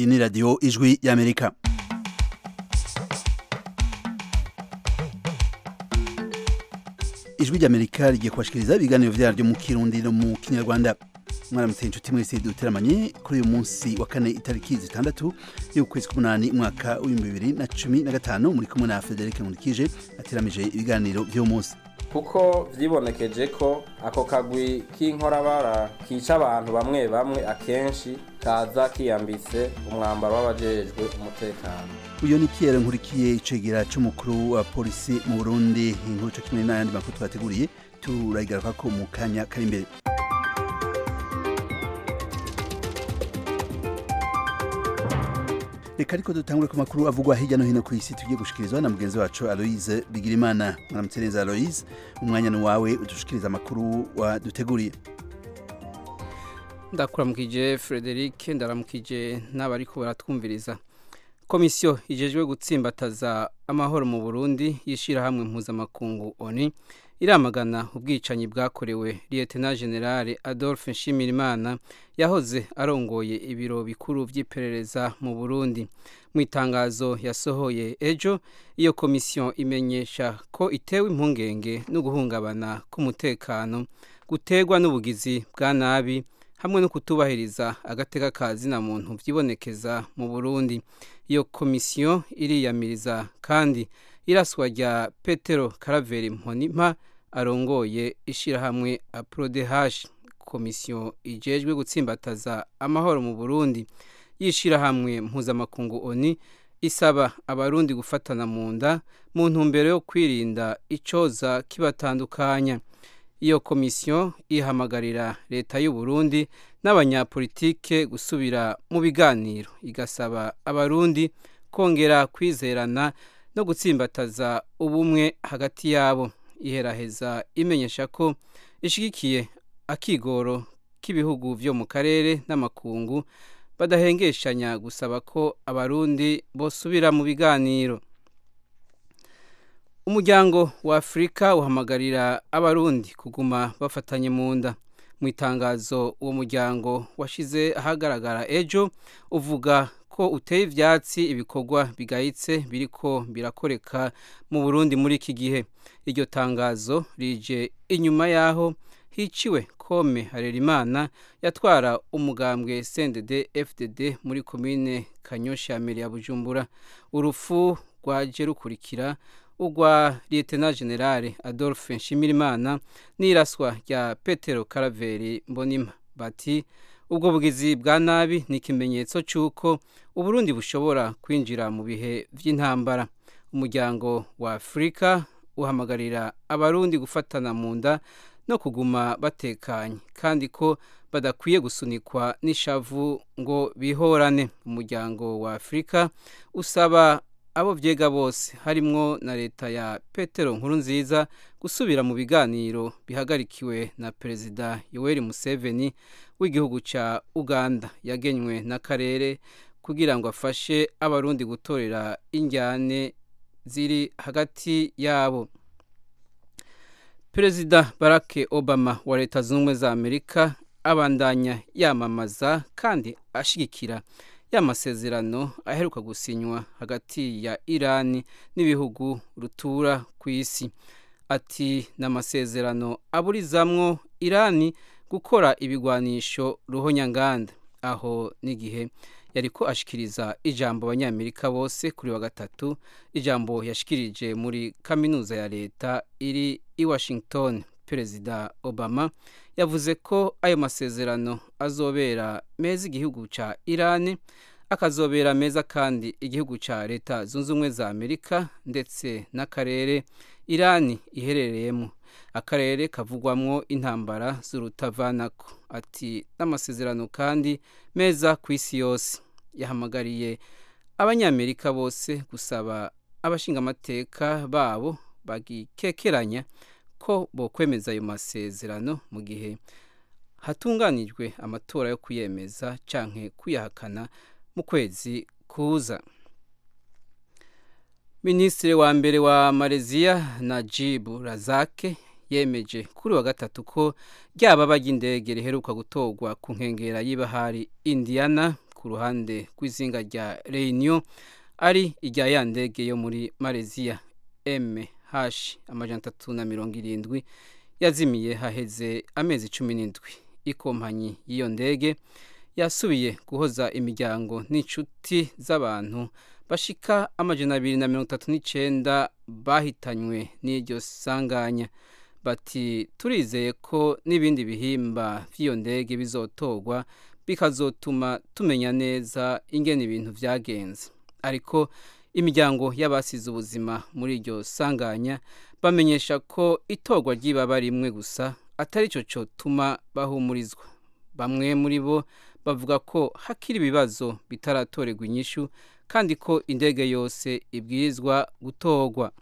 Iyi ni radio Ijwi y'Amerika. Ijwi y'Amerika rigiye kubashikiriza ibiganiro vyaryo mu Kirundi no mu Kinyarwanda. Mwaramutse inshuti mwese duteramanye kuri uyu munsi wa kane itariki 6 y'ukwezi k'umunani mwaka w'2015 muri kumwe na Frederic Munikije ateramije ibiganiro vyo munsi. Kuko vyibonekeje ko ako kagwi k'inkorabara kica abantu bamwe bamwe akenshi kaza kiyambitse umwambaro w'abajejwe umutekano. Uyo ni Pierre Nkurikiye icegera c'umukuru wa polisi mu Burundi, inkuru cyo kimwe n'ayandi makuru twateguriye turayigaruka ko mu kanya kari imbere. Reka ariko dutangure ku makuru avugwa hirya no hino ku isi tugiye gushikirizwa na mugenzi wacu Aloise Bigirimana. Mwaramutse neza Aloise, umwanya ni wawe udushikiriza amakuru waduteguriye. Ndakuramukije Frederic, ndaramukije n'abariko baratwumviriza. Komisiyo ijejwe gutsimbataza amahoro mu Burundi yishira hamwe mpuzamakungu ONU iramagana ubwicanyi bwakorewe Lieutenant General Adolphe Nshimirimana yahoze arongoye ibiro bikuru vy'iperereza mu Burundi. Mu itangazo yasohoye ejo, iyo komisiyo imenyesha ko itewe impungenge no guhungabana k'umutekano gutegwa n'ubugizi bwa nabi hamwe no kutubahiriza agateka kazina muntu vyibonekeza mu Burundi. Iyo komisiyo iriyamiriza kandi iraswa rya Petero Karaveri Mbonimpa arongoye ishirahamwe APRODH. Komisiyo ijejwe gutsimbataza amahoro mu Burundi yishirahamwe mpuzamakungu ONU isaba abarundi gufatana mu nda mu ntumbero yo kwirinda icoza kibatandukanya. Iyo komisiyo ihamagarira leta y'u Burundi n'abanyapolitike gusubira mu biganiro, igasaba abarundi kongera kwizerana no gutsimbataza ubumwe hagati yabo. Iheraheza imenyesha ko ishigikiye akigoro k'ibihugu vyo mu karere n'amakungu badahengeshanya gusaba ko abarundi bosubira mu biganiro. Umuryango wa Afrika uhamagarira abarundi kuguma bafatanye mu nda. Mu itangazo uwo muryango washize ahagaragara ejo uvuga ko uteye ivyatsi ibikorwa bigayitse biriko birakoreka mu Burundi muri iki gihe. Iryo tangazo rije inyuma yaho hiciwe Kome Harerimana yatwara umugambwe CNDD FDD muri komine Kanyosha ya Bujumbura. Urufu rwaje rukurikira ugwa Lieutenant General Adolphe Nshimirimana n'iraswa rya Petero Karaveri Mbonimpa. Bati ubwo bugizi bwa nabi ni ikimenyetso cy'uko Uburundi bushobora kwinjira mu bihe vy'intambara. Umuryango wa Afrika uhamagarira abarundi gufatana mu nda no kuguma batekanye kandi ko badakwiye gusunikwa n'ishavu ngo bihorane. Umuryango wa Afrika usaba abo vyega bose harimwo na leta ya Petero Nkurunziza gusubira mu biganiro bihagarikiwe na Perezida Yoweri Museveni w'igihugu ca Uganda yagenywe n'akarere kugira ngo afashe abarundi gutorera injyane ziri hagati yabo. Perezida Barack Obama wa Leta Zunze Ubumwe za Amerika abandanya yamamaza kandi ashigikira y'amasezerano aheruka gusinywa hagati ya Irani n'ibihugu rutura ku isi. Ati n'amasezerano aburizamwo Irani gukora ibigwanisho ruhonyanganda. Aho n'igihe yariko ashikiriza ijambo abanyamerika bose kuri wa gatatu, ijambo yashikirije muri kaminuza ya leta iri i Washington. Perezida Obama yavuze ko ayo masezerano azobera meza igihugu ca Irani, akazobera meza kandi igihugu ca Leta Zunze Ubumwe za Amerika ndetse n'akarere Irani iherereyemo, akarere kavugwamwo intambara z'urutavanako. Ati n'amasezerano kandi meza ku isi yose. Yahamagariye abanyamerika bose gusaba abashingamateka babo bagikekeranya ko bokwemeza ayo masezerano mu gihe hatunganijwe amatora yo kuyemeza canke kuyahakana mu kwezi kuza. Minisitiri wa mbere wa Malaysia Najib Razak yemeje kuri wa gatatu ko ryaba ry'indege riheruka gutorwa ku nkengera y'ibahari Indiana ku ruhande rw'izinga rya Réunion ari irya ya ndege yo muri Malaysia MH370 yazimiye haheze amezi 17. Ikompanyi y'iyo ndege yasubiye guhoza imiryango n'inshuti z'abantu bashika 239 bahitanywe n'iryo sanganya. Bati turizeye ko n'ibindi bihimba vy'iyo ndege bizotorwa bikazotuma tumenya neza ingene ibintu vyagenze. Ariko imiryango y'abasize ubuzima muri iryo sanganya bamenyesha ko itorwa ry'ibaba rimwe gusa atari cyo cotuma bahumurizwa. Bamwe muri bo bavuga ko hakiri ibibazo bitaratorerwa inyishu kandi ko indege yose ibwirizwa gutorwa.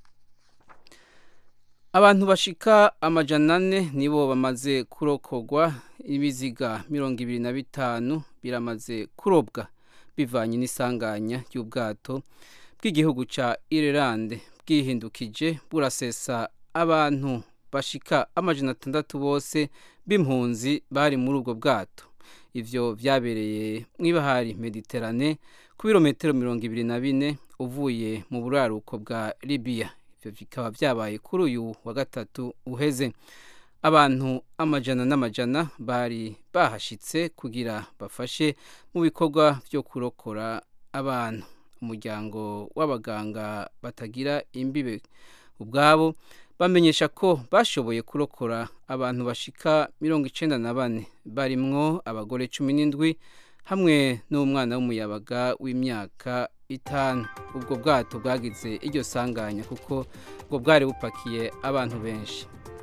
Abantu bashika 400 nibo bamaze kurokogwa, ibiziga 25 biramaze kurobwa bivanye n'isanganya ry'ubwato bw'igihugu ca Ireland bwihindukije burasesa abantu bashika 600 bose b'impunzi bari muri ubwo bwato. Ivyo vyabereye mw'ibahari Mediterane ku birometero 24 uvuye mu buraruko bwa Libya. Ivyo bikaba vyabaye kuri uyu wa gatatu uheze. Abantu amajana n'amajana bari bahashitse kugira bafashe mu bikorwa vyo kurokora abantu. Umuryango w'abaganga batagira imbibe ubwabo bamenyesha ko bashoboye kurokora abantu bashika 94 barimwo abagore 17 hamwe n'umwana w'umuyabaga w'imyaka 5. Ubwo bwato bwagize iryo sanganya kuko ngo bwari bupakiye abantu benshi.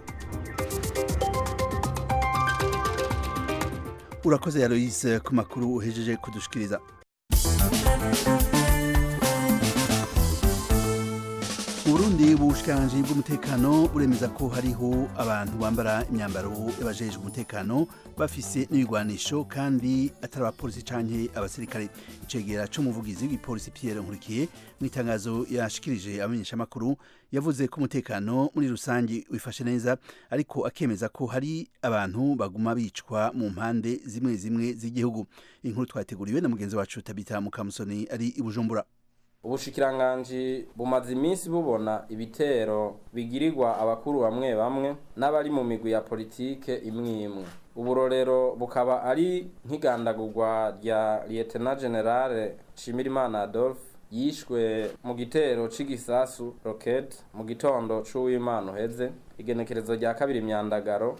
Urakoze Aloise ku makuru uhejeje kudushikiriza. Burundi ubushikiranganje bw'umutekano buremeza ko hariho abantu bambara imyambaro y'abajejwe umutekano bafise n'ibigwanisho kandi atari abapolisi canke abasirikare. Icegera c'umuvugizi w'igipolisi Pierre Nkurikiye mu itangazo yashikirije abamenyeshamakuru yavuze ko umutekano muri rusangi wifashe neza, ariko akemeza ko hari abantu baguma bicwa mu mpande zimwe zimwe z'igihugu. Inkuru twateguriwe na mugenzi wacu Tabita Mukamusoni ari i Bujumbura. Ubushikiranganji bumaze iminsi bubona ibitero bigirirwa abakuru bamwe bamwe n'abari mu migwi ya politike imwe imwe. Uburorero bukaba ari nk'igandagurwa rya Lieutenant General Nshimirimana Adolphe yishwe mu gitero c'igisasu rocket mu gitondo c'uwimana uheze igenekerezo rya 2 Myandagaro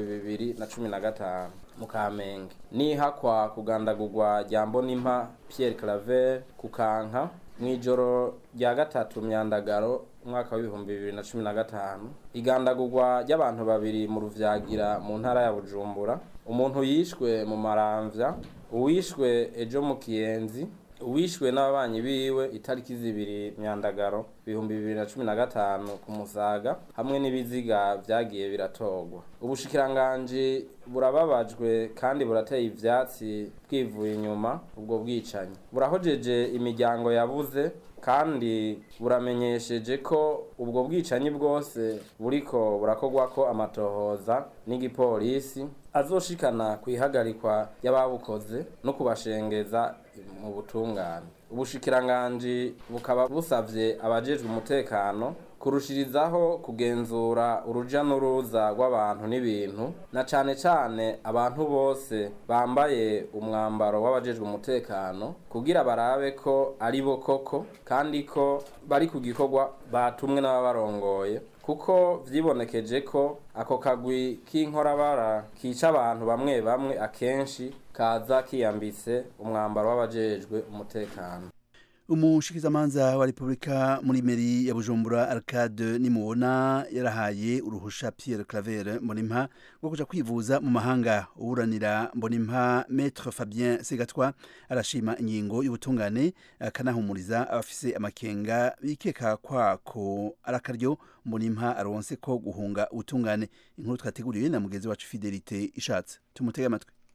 2015 mu Kamenge. Nihakwa kugandagurwa rya Mbonimpa Pierre Claver kukanka mwijoro rya 3 Myandagaro umwaka wa 2015 igandagurwa ry'abantu babiri mu Ruvyagira mu ntara ya Bujumbura. Umuntu yishwe mu Maramvya, uwishwe ejo mu Kiyenzi, uwishwe n'ababanyi biwe itariki 2 Myandagaro 2015 ku Musaga, hamwe n'ibiziga vyagiye biratorwa. Ubushikiranganje burababajwe kandi burateye ivyatsi bwivuye inyuma ubwo bwicanyi. Burahojeje imiryango yabuze kandi buramenyesheje ko ubwo bwicanyi bwose buriko burakorwa ko amatohoza n'igipolisi azoshikana kwihagarikwa y'ababukoze no kubashengeza mu butungane. Ubushikiranganje bukaba busavye abajejwe umutekano kurushirizaho kugenzura uruja n'uruza rw'abantu n'ibintu, na cane cane abantu bose bambaye umwambaro w'abajejwe umutekano kugira barabe ko ari bo koko kandi ko bari ku gikorwa batumwe n'ababarongoye, kuko vyibonekeje ko ako kagwi k'inkorabara kica abantu bamwe bamwe akenshi kaza kiyambitse umwambaro w'abajejwe umutekano. Umushikizamanza wa Republika muri meri ya Bujumbura Arcade Nimubona yarahaye uruhusha Pierre Claver Mbonimpa rwo kuja kwivuza mu mahanga. Uburanira Mbonimpa Maître Fabien Segatwa arashima ingingo y'ubutungane akanahumuriza abafise amakenga bikeka kwako arakaryo Mbonimpa aronse ko guhunga ubutungane. Inkuru twateguriwe na mugenzi wacu Fidelite Ishatse. Tumutege amatwi.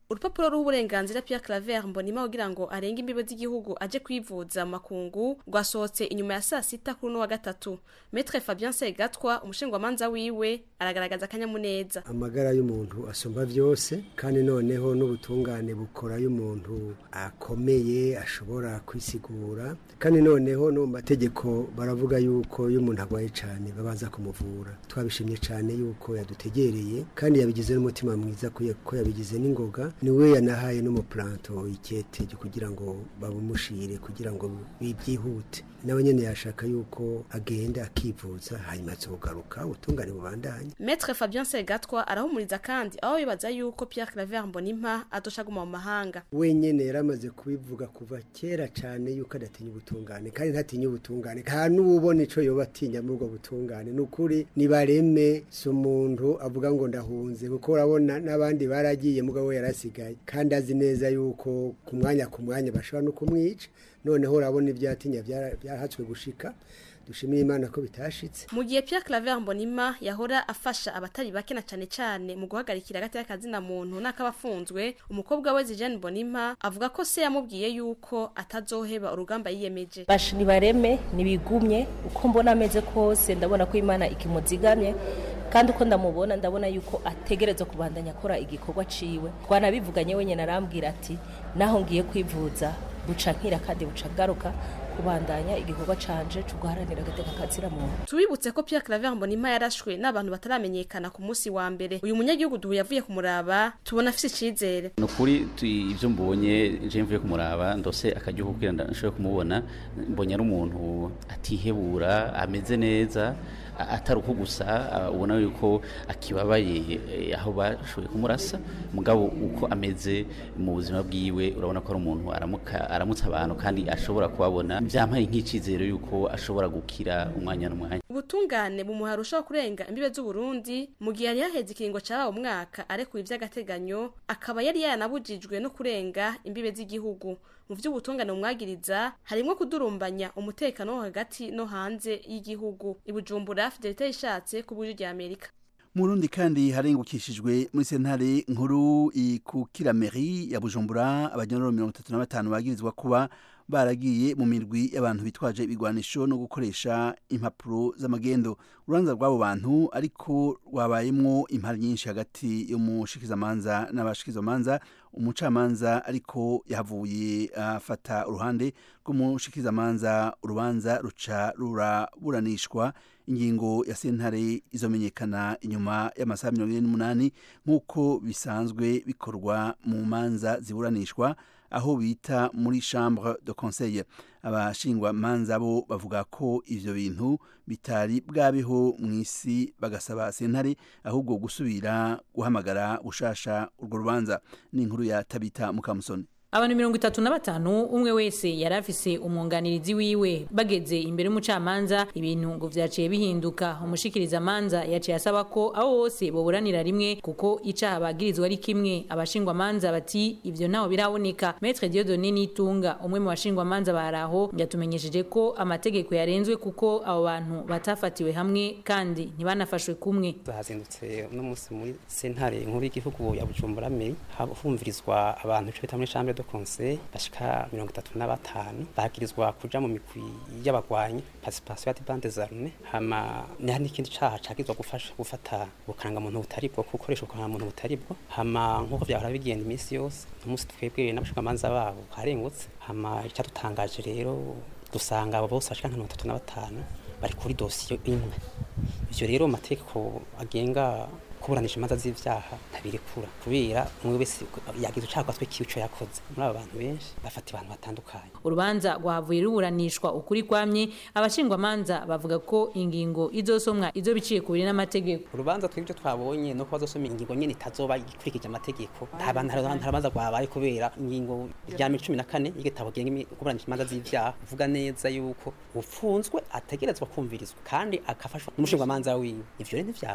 urupapuro rw'uburenganzira Pierre Claver Mbonimpa kugira ngo arenge imbibe z'igihugu aje kwivuza mu makungu rwasohotse inyuma ya saa sita kuri wa gatatu. Maître Fabien Segatwa umushingwamanza wiwe aragaragaza akanyamuneza. Amagara y'umuntu asumba vyose kandi noneho n'ubutungane bukora y'umuntu akomeye ashobora kwisigura kandi noneho no mategeko baravuga yuko y'umuntu agwaye cyane babanza kumuvura. Twabishimye cyane yuko yadutegereye kandi yabigize n'umutima mwiza ko yabigize n'ingoga niwe yanahaye n'umuplanto ikete kugira ngo babumushire kugira ngo bibyihute nawe nyene yashaka yuko agenda akivuza hanyuma azogaruka utungane bubandanye. Maître Fabien Segatwa arahumuriza kandi aho bibaza yuko Pierre Claver Mbonimpa adoshaguma mu mahanga. Wenyene yaramaze kubivuga kuva kera cyane yuko adatinya ubutungane kandi ntatinya ubutungane nta n'ubona ico yoba atinya muri ubwo butungane nukuri nibareme so umuntu avuga ngo ndahunze kuko urabona n'abandi baragiye mugabo yarasigaye kandi azi neza yuko ku mwanya bashobora no kumwica noneho urabona ibyatinya byahatswe gushika dushimira Imana ko bitashitse. Mu gihe Pierre Claver Mbonimpa yahora afasha abatari bake na cyane mu guhagarikira hagati y'akazina muntu n'akabafunzwe, umukobwa we Jeanne Mbonimpa avuga ko se yamubwiye yuko atazoheba urugamba yiyemeje. Bashi nibareme nibigumye uko mbona ameze kose ndabona ko Imana ikimuzigamye kandi uko ndamubona ndabona yuko ategereza kubandanya akora igikorwa ciwe. Twanabivuganye wenyene arambwira ati naho ngiye kwivuza buca nkira kandi buca garuka kubandanya igikorwa canje cuguharanira agateka kazira muntu. Tubibutse ko Pierre Claver Mbonimpa yarashwe n'abantu bataramenyekana ku munsi wa mbere. Uyu munyagihugu duhu yavuye kumuraba tubona afise icizere. Nukuri ivyo mbonye je mvuye kumuraba ndose akagihugu kiranda nshobora kumubona mbonye ari umuntu atihebura ameze neza ataruko gusa ubona yuko akibabaye aho bashoboye kumurasa mugabo uko ameze mu buzima bwiwe urabona ko ari umuntu aramutsa abantu kandi ashobora kubabona byampaye nk'icizero yuko ashobora gukira umwanya n'umwanya. Ubutungane bumuharusha kurenga imbibe z'u Burundi mu gihe yari yaheze ikiringo cyabaye umwaka arekuye ivy'agateganyo akaba yari yanabujijwe no kurenga imbibe z'igihugu. Mu vy'ubutungane umwagiriza harimo kudurumbanya umutekano hagati no hanze y'igihugu. Ibujumbura Fidelite ishatse ku bw'ijwi rya Amerika. Murundi kandi harengukishijwe muri sentare nkuru ikukira mairie ya Bujumbura abanyororo 35 bagirizwa kuba baragiye mu mirwi y'abantu bitwaje ibigwanisho no gukoresha impapuro z'amagendo. Urubanza rw'abo bantu ariko rwabayemwo impari nyinshi hagati yo mushikizamanza n'abashikizamanza. Umucamanza ariko yahavuye afata uruhande rw'umushikizamanza urubanza ruca ruraburanishwa. Ingingo ya sentare izomenyekana inyuma y'amasaha 48 nk'uko bisanzwe bikorwa mu manza ziburanishwa aho bita muri chambre de conseil. Abashingwa manza bo bavuga ko ivyo bintu bitari bwabeho mw'isi bagasaba sentare ahubwo gusubira guhamagara ushasha urwo rubanza. Ni inkuru ya Tabita Mukamusoni. Abantu 35 umwe wese yarafise umwunganirizi wiwe bageze imbere y'umucamanza ibintu ngo vyaciye bihinduka. Umushikiriza manza yaciye asaba ko abo bose boburanira rimwe kuko icaha bagirizwa ari kimwe. Abashingwa manza bati ivyo naho biraboneka. Maître Dieudonné Nitunga umwe mu bashingwa manza baraho yatumenyesheje ko amategeko yarenzwe kuko abo bantu batafatiwe hamwe kandi ntibanafashwe kumwe. Bazindutse no musi muri sentare nkuru y'igihugu ya Bujumbura me humvirizwa abantu cyo bitamwe chambre conseil bashika 35 bagirizwa kuja mu mikwi y'abagwanyi participation ya bande zarme hama ni ikindi caha cagizwa gufata bukanga muntu butaribwo gukoresha kwa muntu butaribwo hama nkuko vyahora bigenda imisi yose umunsi twebwe n'abashikamanza babo harengutse hama icyadutangaje rero dusanga abo bose bashika 35 bari kuri dossier imwe. Ivyo rero amategeko agenga kuburanisha imanza z'ivyaha ntabirekura kubera umwe wese yagize ucakwatswe kico yakoze. Muri aba bantu benshi bafata abantu batandukanye. Urubanza rwavuye ruburanishwa ukuri kwamye. Abashingwa manza bavuga ko ingingo izosomwa izo biciye kubiri n'amategeko. Urubanza twibyo twabonye no kwazosoma ingingo nyene itazoba ikurikije amategeko. Harabanza rwabaye kubera ingingo ya 14 y'igitabo genga kuburanisha imanza z'ivyaha uvuga neza yuko ufunzwe ategerezwa kumvirizwa kandi akafashwa n'umushingwa manza wiwe. Ivyo rero ntivyabaye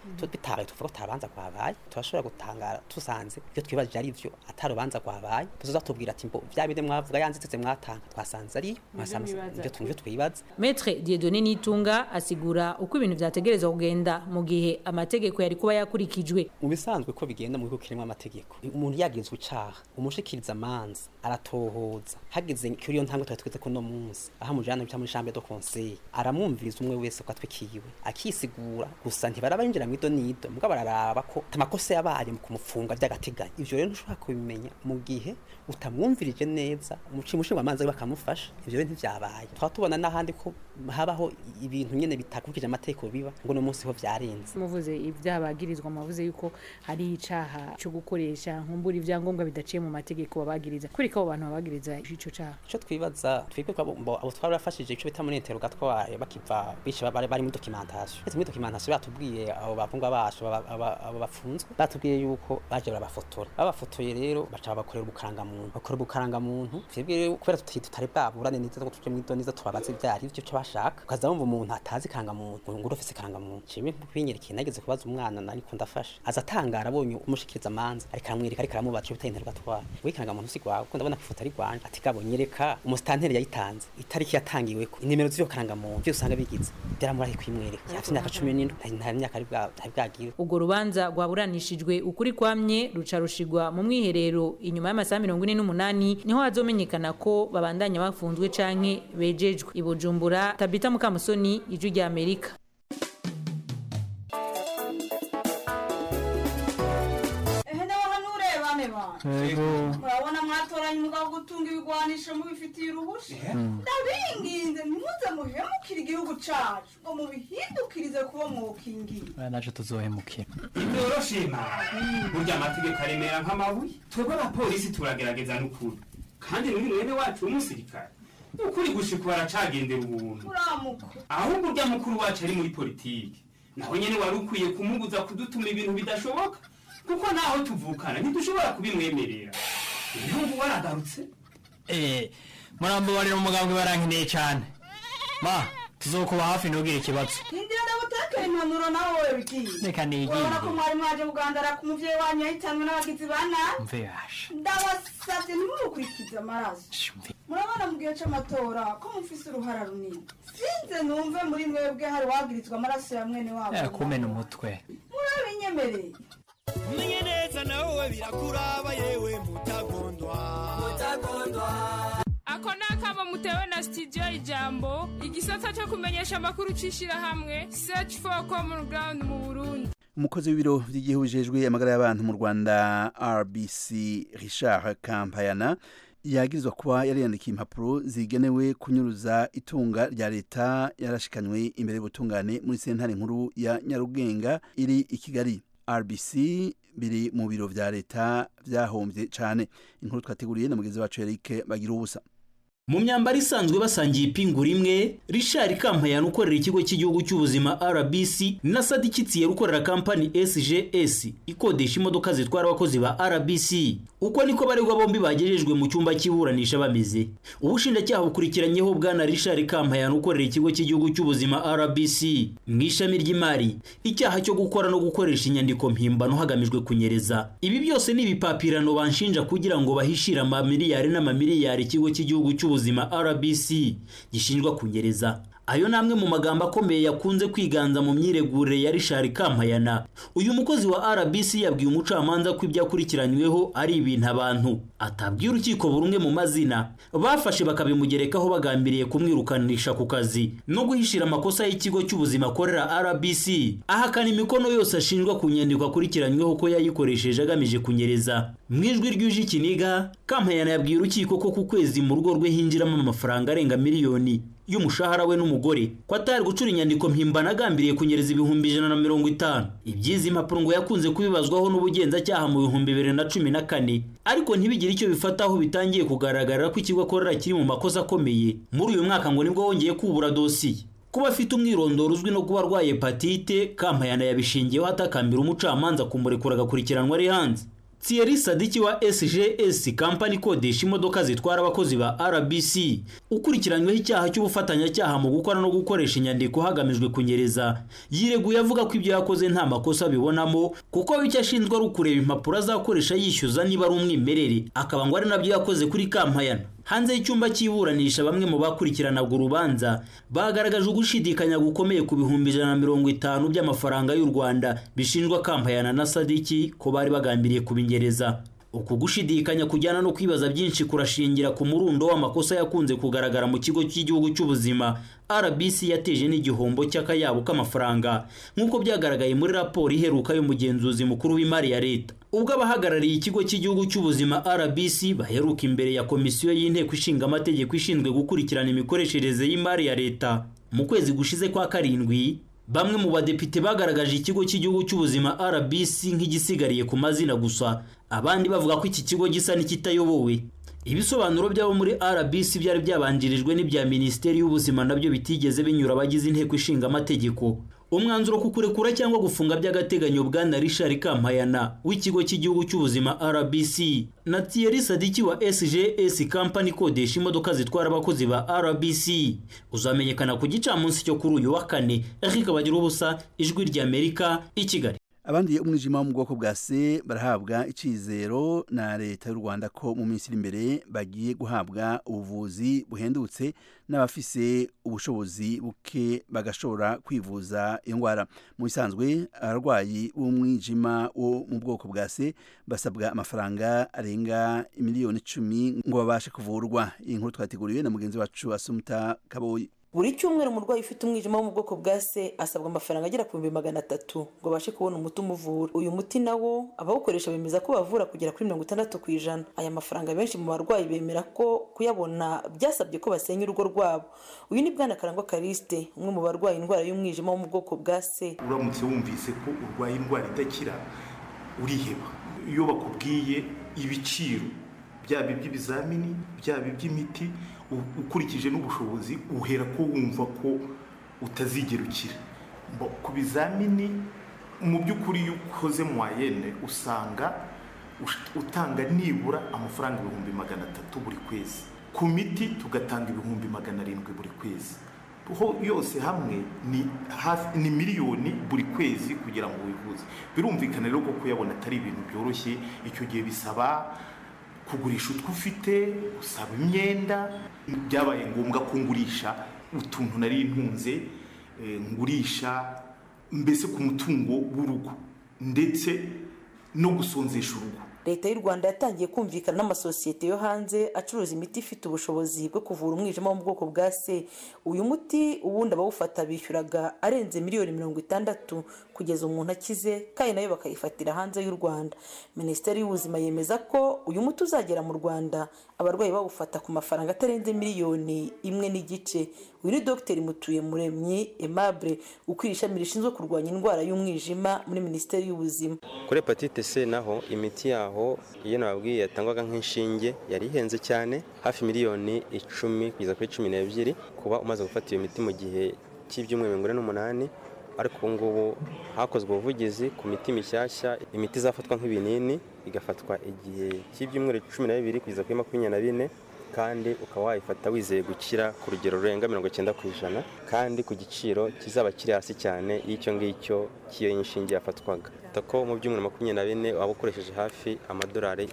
bitabaye tuvuga ko tabanza kwabaye turashobora gutangara tusanze ibyo twibajije ari byo atarubanza kwabaye tuzatubwira ati mbo bya bide mwavuga yanzitse mwatanga twasanze ari ibyo tunje twibaza Maître Dieudonné Nitunga asigura uko ibintu vyategerezwa kugenda mu gihe amategeko yari kuba yakurikijwe. Mu bisanzwe ko bigenda mu bihugu kirimo amategeko umuntu yagirizwe icaha umushikiriza amanza aratohoza hageze kuri iyo ntango twatweze ko no munsi aha mujana bita muri chambre de conseil aramwumviriza umwe wese ko atwikiwe akisigura gusa ntibarabarinjira mu idonido mugabo bararaba ko tamakosa yabaye mu kumufunga by'agateganyo ivyo rero ntushobora kubimenya mu gihe utamwumvirije neza umucimushinga amanza bakamufasha ivyo rero ntivyabaye twatubona n'ahandi ko habaho ibintu nyene bitakurikije amategeko biba ngo no munsi ho vyarenze. Muvuze ibyabagirizwa mavuze yuko hari icaha cyo gukoresha nkumbura ivyangombwa bidaciye mu mategeko babagiriza kuri ko abantu babagiriza ico caha ico twibaza twebwe abo twarafashije ico bita muri interrogatoire bakiva bishe bari muri documentation muri documentation batubwiye abo bavungwa basho abo bafunzwe batubwiye yuko baje barabafotora babafotoye rero baca bakorera ubukaranga muntu twebwe kubera tutari bwaburane neza ko tuje muri doniza tubabaze byari ivyo cyo bashaka ukaza wumva umuntu atazi karanga muntu ngo urofise karanga muntu cime kwinyereke nageze kubaza umwana nari kundafasha azatangara abonye umushikiriza amanza ariko amwereka ariko aramubaza cyo bita interrogatoire wikaranga muntu sigwa kuko ndabona kwifoto ari gwanje ati gabonyereka umustanteri yayitanze itariki yatangiwe ko inimero z'yo karanga muntu byo usanga bigize byaramurahi kwimwereka afite imyaka 17 nta myaka ari bwagira. Ubwo rubanza rwaburanishijwe ukuri kwamye ruca rushigwa mu mwiherero inyuma y'amasaha 48 niho hazomenyekana ko babandanya bafunzwe canke bejejwe. I Bujumbura, Tabita Mukamusoni, Ijwi rya Amerika. Murabona mwatoranye umugabo gutunga ibigwanisho mubifitiye uruhusha ndabinginze ntimuze muhemukire igihugu cacu ngo mubihindukirize kuba mwokingira naje tuzohemukira byoroshima burya amategeko aremera nk'amabuye twebwe abapolisi turagerageza n'ukuri kandi n'uyu mwene wacu w'umusirikare ukuri gushika baracagendera ubuntu ahubwo urya mukuru wacu ari muri politiki naho nyene wari ukwiye kumubuza kudutuma ibintu bidashoboka kuko naho tuvukana ntidushobora kubimwemerera niho waragarutse murambo bari mu mugambwe barankeneye cyane ma tuzokuba hafi ntugire ikibazo ndindira ndagutekera impanuro nawe wewe bigiye reka nigiye urabona ko mwari mwaje kugandara ku muvyeyi wanyu yahitanwe n'abagizi ba nabi mve yasha ndabasavye ntimumukurikize amaraso murabona mu gihe c'amatora ko mufise uruhara runini sinze numve muri mwebwe hari wagirizwa amaraso ya mwene wabo kumena umutwe murabinyemereye umenye neza nawe birakuraba yewe mutagondwa ako nakamo mutewe na studio Ijambo igisata cyo kumenyesha amakuru cishira hamwe Search for Common Ground mu Burundi. Umukozi w'ibiro by'igihugu jejwe amagara y'abantu mu Rwanda RBC Richard Kampayana yagirizwa kuba yariyandikiye impapuro zigenewe kunyuruza itunga rya leta yarashikanywe imbere y'ubutungane muri sentare nkuru ya Nyarugenga iri i Kigali. RBC biri mu biro vya leta vyahombye cane. Inkuru twateguriye na mugenzi wacu Eric bagira ubusa. Mu myambaro isanzwe basangiye ipingu rimwe Richard Kampayana ukorera ikigo cy'igihugu cy'ubuzima RBC na Sadikitsi ukorera company SGS ikodesha imodoka zitwara abakozi ba RBC uko niko baregwa bombi bagejejwe mu cyumba cy'iburanisha bameze. Ubushinjacyaha bukurikiranyeho bwana Richard Kampayana ukorera ikigo cy'igihugu cy'ubuzima RBC mu ishami ry'imari icyaha cyo gukora no gukoresha inyandiko mpimbano hagamijwe kunyereza. Ibi byose ni ibipapirano banshinja kugira ngo bahishira amamiliyari n'amamiliyari ikigo cy'igihugu ubuzima RBC gishinjwa kunyereza. Ayo namwe mu magambo akomeye yakunze kwiganza mu myiregurire ya Richard Kampayana. Uyu mukozi wa RBC yabwiye umucamanza ko ibyakurikiranyweho ari ibintu abantu atabwira urukiko burumwe mu mazina bafashe bakabimugerekaho bagambiriye kumwirukanisha ku kazi no guhishira amakosa y'ikigo cy'ubuzima akorera RBC ahakana imikono yose ashinjwa kunyandikwa akurikiranyweho ko yayikoresheje agamije kunyereza. Mwijwi ryuje ikiniga Kampayana yabwiye urukiko ko ku kwezi mu rugo rwe hinjiramo amafaranga arenga miliyoni y'umushahara we n'umugore ko atari gucura inyandiko mpimbano agambiriye kunyereza ibihumbi 150. Ibyizi impapuro ngo yakunze kubibazwaho n'ubugenzacyaha mu 2014 ariko ntibigire icyo bifataho bitangiye kugaragara ko ikigo akorera kiri mu makosa akomeye. Muri uyu mwaka ngo nibwo wongeye kubura dosiye kuba afite umwirondoro uzwi no kuba arwaye hepatite. Kampayana yabishingiyeho atakambira umucamanza kumurekura agakurikiranwa ari hanze. Thierry Sadiki wa SGS kampani ikodesha imodoka zitwara abakozi ba RBC ukurikiranyweho icyaha cy'ubufatanyacyaha mu gukora no gukoresha inyandiko hagamijwe kunyereza yireguye avuga ko ibyo yakoze nta makosa bibonamo kuko bityo ashinzwe ari ukureba impapuro azakoresha yishyuza niba ari umwimerere akaba ngo ari nabyo yakoze kuri Kampayana. Hanze y'icyumba cy'iburanisha bamwe mu bakurikiranaga urubanza bagaragaje ugushidikanya gukomeye ku bihumbi 150 by'amafaranga y'u Rwanda bishinjwa Kampayana na Sadiki ko bari bagambiriye kubingereza. Uku gushidikanya kujyana no kwibaza byinshi kurashingira ku murundo w'amakosa yakunze kugaragara mu kigo cy'igihugu cy'ubuzima RBC yateje n'igihombo cy'akayabo k'amafaranga nk'uko byagaragaye muri raporo iheruka y'umugenzuzi mukuru w'imari ya leta. Ubwo abahagarariye ikigo cy'igihugu cy'ubuzima RBC baheruka imbere ya komisiyo y'inteko ishinga amategeko ishinzwe gukurikirana imikoreshereze y'imari ya leta mu kwezi gushize kwa karindwi, bamwe mu badepite bagaragaje ikigo cy'igihugu cy'ubuzima RBC nk'igisigariye ku mazina gusa, abandi bavuga ko iki kigo gisa n'ikitayobowe. Ibisobanuro byabo muri RBC byari byabanjirijwe n'ibya Minisiteri y'Ubuzima nabyo bitigeze binyura abagize inteko ishinga amategeko. Umwanzuro kukurekura cyangwa gufunga by'agateganyo bwana Richard Kampayana w'ikigo cy'igihugu cy'ubuzima RBC na Thierry Sadiki wa SGS kampani ikodesha imodoka zitwara abakozi ba RBC uzamenyekana ku gicamunsi cyo kuri uyu wa kane. Eric Bagirubusa, Ijwi ry'Amerika, i Kigali. Abandi umwijima wo mu bwoko bwa C barahabwa icizero na leta y'u Rwanda ko mu minsi iri imbere bagiye guhabwa ubuvuzi buhendutse n'abafise ubushobozi buke bagashobora kwivuza indwara. Mu bisanzwe abarwayi b'umwijima wo mu bwoko bwa C basabwa amafaranga arenga miliyoni 10 ngo babashe kuvurwa. Iyi nkuru twateguriwe na mugenzi wacu Asumta Kaboyi. Buri cyumweru umurwayi ufite umwijima wo mu bwoko bwa C asabwa amafaranga agera ku 300 ngo abashe kubona umuti umuvura. Uyu muti nawo abawukoresha bemeza ko bavura kugera kuri 60%. Aya mafaranga benshi mu barwayi bemera ko kuyabona byasabye ko basenya urugo rwabo. Uyu ni bwana Karangwa Kariste, umwe mu barwayi indwara y'umwijima wo mu bwoko bwa C. Uramutse wumvise ko urwaye indwara idakira uriheba. Iyo bakubwiye ibiciro byaba iby'ibizamini byaba iby'imiti ukurikije n'ubushobozi uhera ko wumva ko utazigera ukira. Ku bizamini mu by'ukuri iyo ukoze moyenne usanga utanga nibura amafaranga 300 buri kwezi. Ku miti tugatanga 700 buri kwezi. Ho yose hamwe ni miliyoni buri kwezi kugira ngo wivuze. Birumvikana rero ko kuyabona atari ibintu byoroshye. Icyo gihe bisaba kugurisha utwo ufite, usaba imyenda. Byabaye ngombwa ko ngurisha utuntu nari intunze, ngurisha mbese ku mutungo w'urugo ndetse no gusonzesha urugo. Leta y'u Rwanda yatangiye kumvikana n'amasosiyete yo hanze acuruza imiti ifite ubushobozi bwo kuvura umwijima wo mu bwoko bwa C. Uyu muti ubundi abawufata bishyuraga arenze miliyoni 60 kugeza umuntu akize, kandi nayo bakayifatira hanze y'u Rwanda. Minisiteri y'Ubuzima yemeza ko uyu muti uzagera mu Rwanda abarwayi bawufata ku mafaranga atarenze miliyoni 1.5. Uyu ni Dr Mutuyemuremyi Aimable ukuriye ishami rishinzwe kurwanya indwara y'umwijima muri Minisiteri y'Ubuzima. Kuri hepatite C naho imiti yaho iyo nababwiye yatangwaga nk'inshinge yari ihenze cyane, hafi miliyoni 10 kugeza kuri 12 kuba umaze gufata iyo miti mu gihe cy'ibyumweru 48. Ariko ubu ngubu hakozwe ubuvugizi ku miti mishyashya, imiti izafatwa nk'ibinini igafatwa igihe cy'ibyumweru 12 kugeza kuri 24, kandi ukaba wayifata wizeye gukira ku rugero rurenga 90% kandi ku giciro kizaba kiri hasi cyane y'icyo ngicyo kiyo inshinge yafatwaga. Tako mu byumweru 24 waba ukoresheje hafi amadolari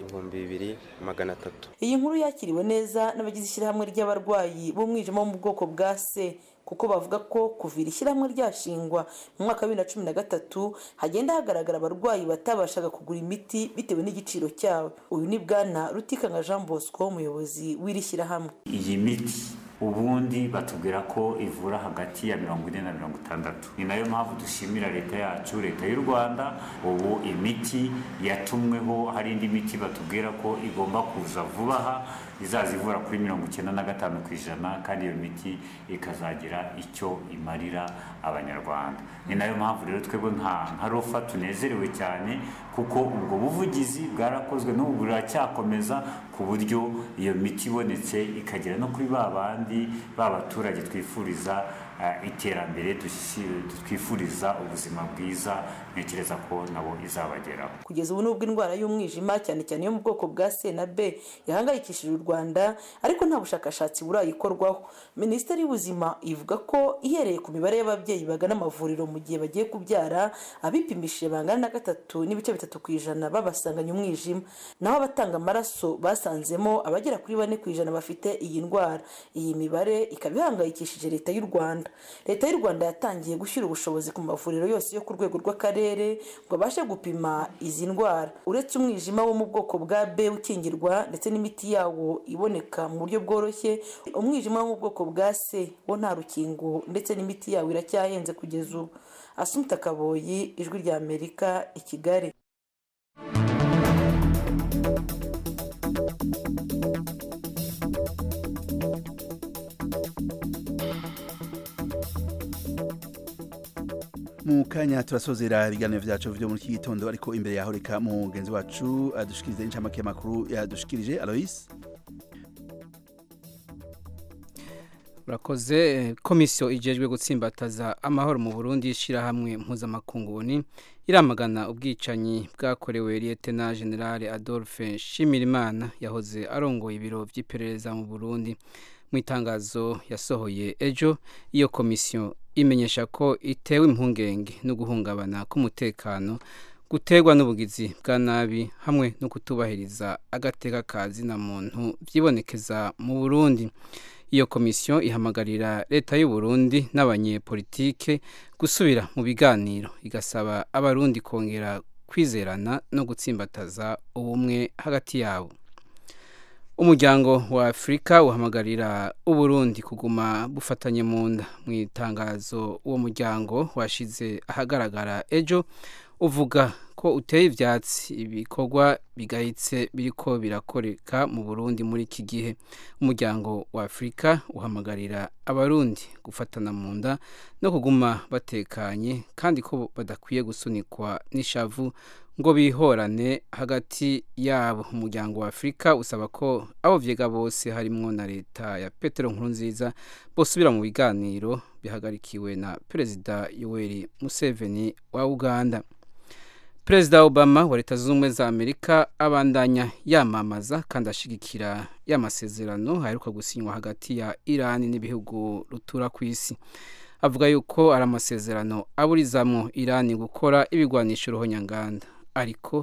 2300. Iyi nkuru yakiriwe neza n'abagize ishyirahamwe ry'abarwayi b'umwijima wo mu bwoko bwa C, kuko bavuga ko kuvira ishyirahamwe ryashingwa mu mwaka wa 2013 hagenda hagaragara abarwayi batabashaga kugura imiti bitewe n'igiciro cyabo. Uyu ni bwana Rutikanga Jean Bosco, umuyobozi w'iri shyirahamwe. Iyi miti ubundi batubwira ko ivura hagati ya 40 na 60. Ni nayo mpamvu dushimira leta yacu, leta y'u Rwanda. Ubu imiti yatumweho hari indi miti batubwira ko igomba kuza vuba aha izazivura kuri 95%, kandi iyo miti ikazagira icyo imarira abanyarwanda. Ni nayo mpamvu rero twebwe nka Rofa tunezerewe cyane, kuko ubwo buvugizi bwarakozwe n'ubu buracyakomeza ku buryo iyo miti ibonetse ikagera no kuri babandi babaturage twifuriza iterambere twifuriza ubuzima bwiza ntekereza ko nabo izabageraho. Kugeza ubu nubwo indwara y'umwijima cyane cyane yo mu bwoko bwa C na B yahangayikishije u Rwanda ariko nta bushakashatsi burayikorwaho. Minisiteri y'ubuzima ivuga ko ihereye ku mibare y'ababyeyi bagana amavuriro mu gihe bagiye kubyara abipimishije bangana na 3.3% babasanganye umwijima, naho abatanga amaraso basanzemo abagera kuri 4% bafite iyi ndwara. Iyi mibare ikaba ihangayikishije leta y'u Rwanda. Leta y'u Rwanda yatangiye gushyira ubushobozi ku mavuriro yose yo ku rwego rw'akarere ngo abashe gupima izi ndwara. Uretse umwijima wo mu bwoko bwa B ukingirwa ndetse n'imiti yawo iboneka mu buryo bworoshye, umwijima wo mu bwoko bwa C wo nta rukingo ndetse n'imiti yawo iracyahenze kugeza ubu. Assumpta Kaboyi, Ijwi rya Amerika, i Kigali. mu kanya turasozera ibiganiro vyacu vyo muri iki gitondo, ariko imbere yaho reka mugenzi wacu adushikirize incamake y'amakuru yadushikirije. Alois, urakoze. Komisiyo ijejwe gutsimbataza amahoro mu Burundi ishirahamwe mpuzamakungu ONU iramagana ubwicanyi bwakorewe Lieutenant General Adolphe Nshimirimana yahoze arongoye ibiro vy'iperereza mu Burundi. Mu itangazo yasohoye ejo, iyo komisiyo imenyesha ko itewe impungenge no guhungabana k'umutekano guterwa n'ubugizi bwa nabi hamwe no kutubahiriza agateka kazina muntu vyibonekeza mu Burundi. Iyo komisiyo ihamagarira leta y'u Burundi n'abanyepolitike gusubira mu biganiro, igasaba abarundi kongera kwizerana no gutsimbataza ubumwe hagati yabo. Umuryango wa Afrika uhamagarira Uburundi kuguma bufatanye mu nda. Mu itangazo uwo muryango washize ahagaragara ejo uvuga ko uteye ivyatsi ibikorwa bigayitse biriko birakoreka mu Burundi muri iki gihe. Umuryango wa Afrika uhamagarira abarundi gufatana mu nda no kuguma batekanye, kandi ko badakwiye gusunikwa n'ishavu ngo bihorane hagati yabo. Umuryango wa Afrika usaba ko abo vyega bose harimwo na leta ya Petero Nkurunziza bosubira mu biganiro bihagarikiwe na Perezida Yoweri Museveni wa Uganda. Perezida Obama wa Leta Zunze Ubumwe za Amerika abandanya yamamaza kandi ashigikira y'amasezerano aheruka gusinywa hagati ya Iran n'ibihugu rutura ku isi. Avuga yuko ari amasezerano aburizamwo Iran gukora ibigwanisho ruhonyanganda, ariko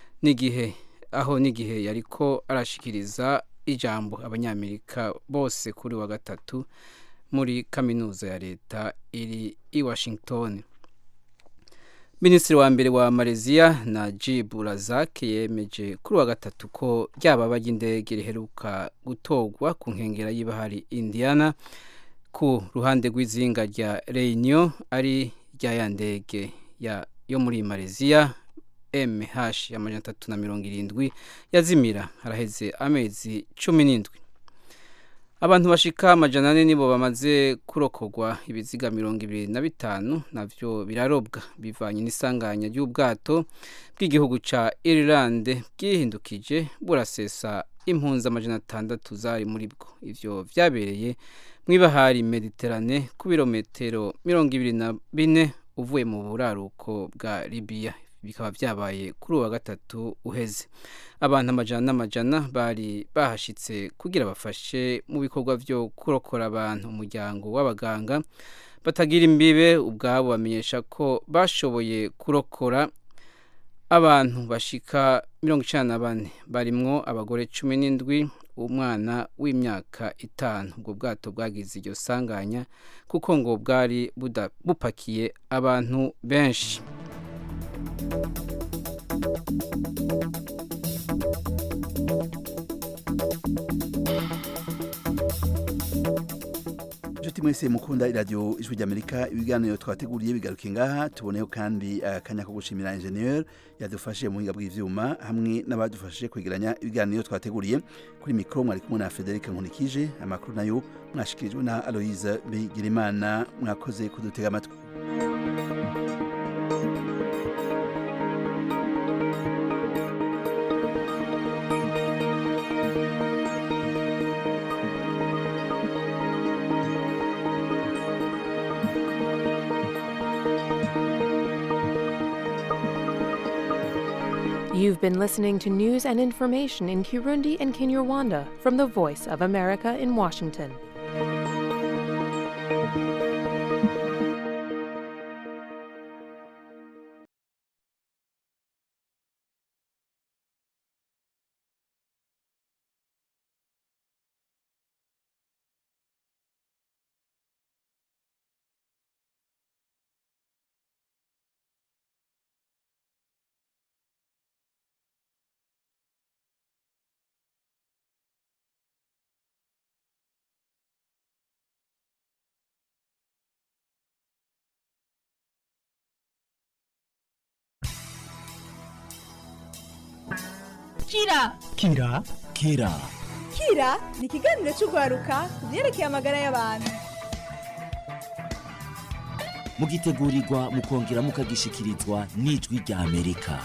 n'igihe yariko arashikiriza ijambo abanyamerika bose kuri wa gatatu muri kaminuza ya leta iri i Washington. Minisitiri wa mbere wa Malaysia Najib Razak yemeje kuri wa gatatu ko ryababa ry'indege riheruka gutogwa ku nkengera y'ibahari Indiana ku ruhande rw'izinga rya Réunion ari rya ya ndege yo muri Malaysia MH370 yazimira haraheze amezi 17. Abantu bashika amajana 4 nibo bamaze kurokogwa, ibiziga 25 navyo birarobwa bivanye n'isanganya ry'ubwato bw'igihugu ca Ireland bwihindukije burasesa impunzi amajana 6 zari muri bwo. Ivyo vyabereye mw'ibahari Mediterane ku birometero 24 uvuye mu buraruko bwa Libya. Bikaba vyabaye kuri wa gatatu uheze. Abantu amajana bari bahashitse kugira bafashe mu bikorwa vyo kurokora abantu. Umuryango w'abaganga batagira imbibe ubwabo bamenyesha ko bashoboye kurokora abantu bashika 94 barimwo abagore 17, umwana w'imyaka 5. Ubwo bwato bwagize iryo sanganya kuko ngo bwari bupakiye abantu benshi. Juti mwese mukunda iradio Ijwi ry'Amerika, ibiganiro twateguriye bigaruke ngaha. Tuboneho kandi akanya ko gushimira ingenieur yadufashe mu buhinga bw'ivyuma hamwe n'abadufashije kwegeranya ibiganiro twateguriye. Kuri mikro mwari kumwe na Frederic Nkunikije, amakuru nayo mwashikirijwe na Aloise Bigirimana. Mwakoze kudutega amatwi. You've been listening to news and information in Kirundi and Kinyarwanda from the Voice of America in Washington. Kira ni ikiganiro cy'urwaruka ku byerekeye amagara y'abantu. Mugitegurirwa mukongera mukagishikirizwa n'ijwi rya Amerika.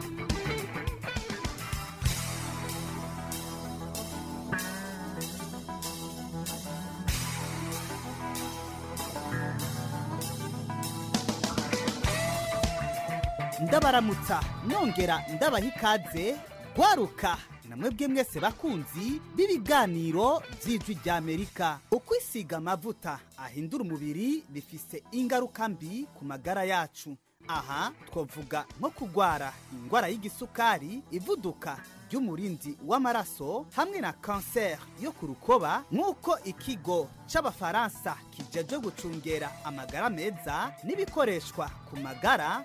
Ndabaramutsa nongera ndabaha ikaze gwaruka namwebwe mwese bakunzi b'ibiganiro by'ijwi rya Amerika. Ukwisiga amavuta ahindura umubiri bifise ingaruka mbi ku magara yacu. Aha twavuga nko kugwara ingwara y'igisukari, ivuduka ry'umurindi w'amaraso hamwe na cancer yo ku rukoba, nk'uko ikigo c'abafaransa kijeje gucungera amagara meza n'ibikoreshwa ku magara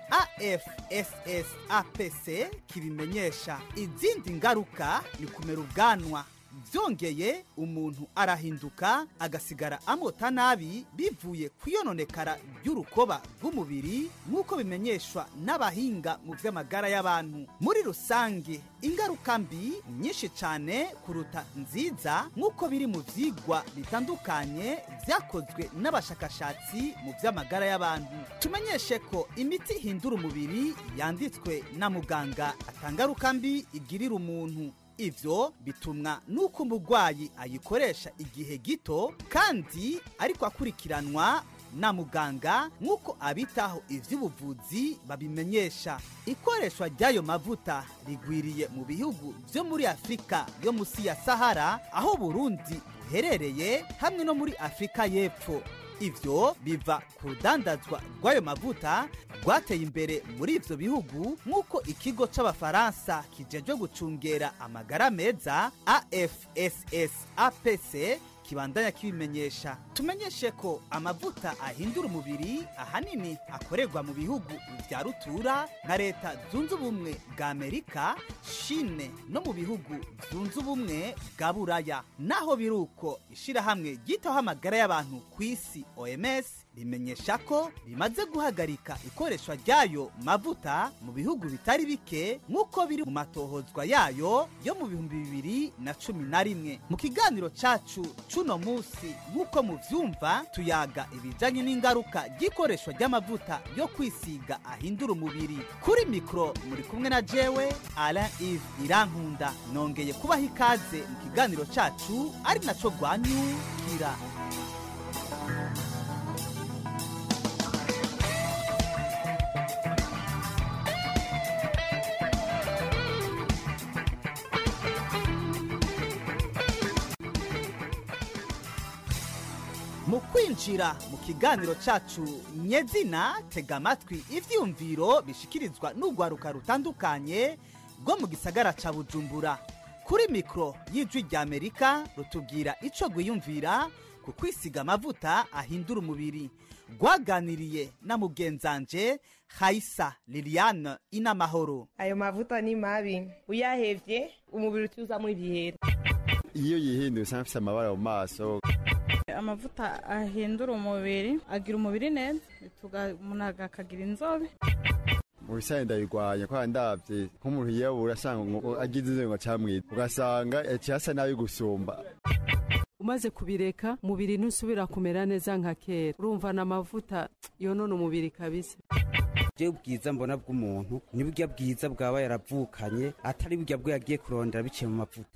AFSSAPC kibimenyesha. Izindi ngaruka ni kumera ubwanwa, byongeye umuntu arahinduka agasigara amota nabi bivuye kwiyononekara ry'urukoba rw'umubiri, nk'uko bimenyeshwa n'abahinga mu by'amagara y'abantu. Muri rusange ingaruka mbi nyinshi cyane kuruta nziza, nk'uko biri mu vyigwa bitandukanye vyakozwe n'abashakashatsi mu by'amagara y'abantu. Tumenyeshe ko imiti ihindura umubiri yanditswe na muganga atangaruka mbi igirira umuntu. Ivyo bitumwa nuko umurwayi ayikoresha igihe gito kandi ariko akurikiranwa na muganga, nk'uko abitaho ivy'ubuvuzi babimenyesha. Ikoreshwa ry'ayo mavuta rigwiriye mu bihugu vyo muri Afrika yo musi ya Sahara, aho Burundi buherereye, hamwe no muri Afrika y'Epfo. Ivyo biva ku rudandazwa rw'ayo mavuta rwateye imbere muri ivyo bihugu, nk'uko ikigo c'abafaransa kijejwe gucungera amagara meza AFSSAPC kibandanya kibimenyesha. Tumenyeshe ko amavuta ahindura umubiri ahanini akorerwa mu bihugu vya rutura nka Leta Zunze Ubumwe bwa Amerika, Chine no mu bihugu Zunze Ubumwe bwa Buraya. Naho biruko ishirahamwe ryitaho amagara y'abantu ku isi OMS rimenyesha ko rimaze guhagarika ikoreshwa ryayo mavuta mu bihugu bitari bike, nk'uko biri mu matohozwa yayo yo mu 2011. Mu kiganiro cacu cuno musi, nk'uko muvyumva, tuyaga ibijanye n'ingaruka ry'ikoreshwa ry'amavuta yo kwisiga ahindura umubiri. Kuri mikro muri kumwe na jewe Alain Yves Irankunda, nongeye kubaha ikaze mu kiganiro cacu ari naco Rwanyukira. Mu kwinjira mu kiganiro cacu nyezina, tega amatwi ivyumviro bishikirizwa n'urwaruka rutandukanye rwo mu gisagara ca Bujumbura. Kuri mikro y'ijwi rya Amerika rutubwira ico gwiyumvira ku kwisiga amavuta ahindura umubiri. Rwaganiriye na mugenzanje Haisa Liliane Inamahoro. Ayo mavuta ni mabi, uyahevye umubiri utuzamwo ibihera. Iyo yihinduye usanga amabara mu maso. Amavuta ahindura umubiri agira umubiri neza, umuntu akagira inzobe. Mu bisanzwe ndabigwanya kwa ndavye nk'umuntu yiyabura asanga ngo agize inzobe ngo camwita, ugasanga asa nabi gusumba. Umaze kubireka umubiri ntusubira kumera neza nka kera, urumva na mavuta yonona umubiri kabisa. Je ubwiza mbona bw'umuntu ni burya bwiza bwaba yaravukanye, atari burya bwo yagiye kurondera biciye mu mavuta.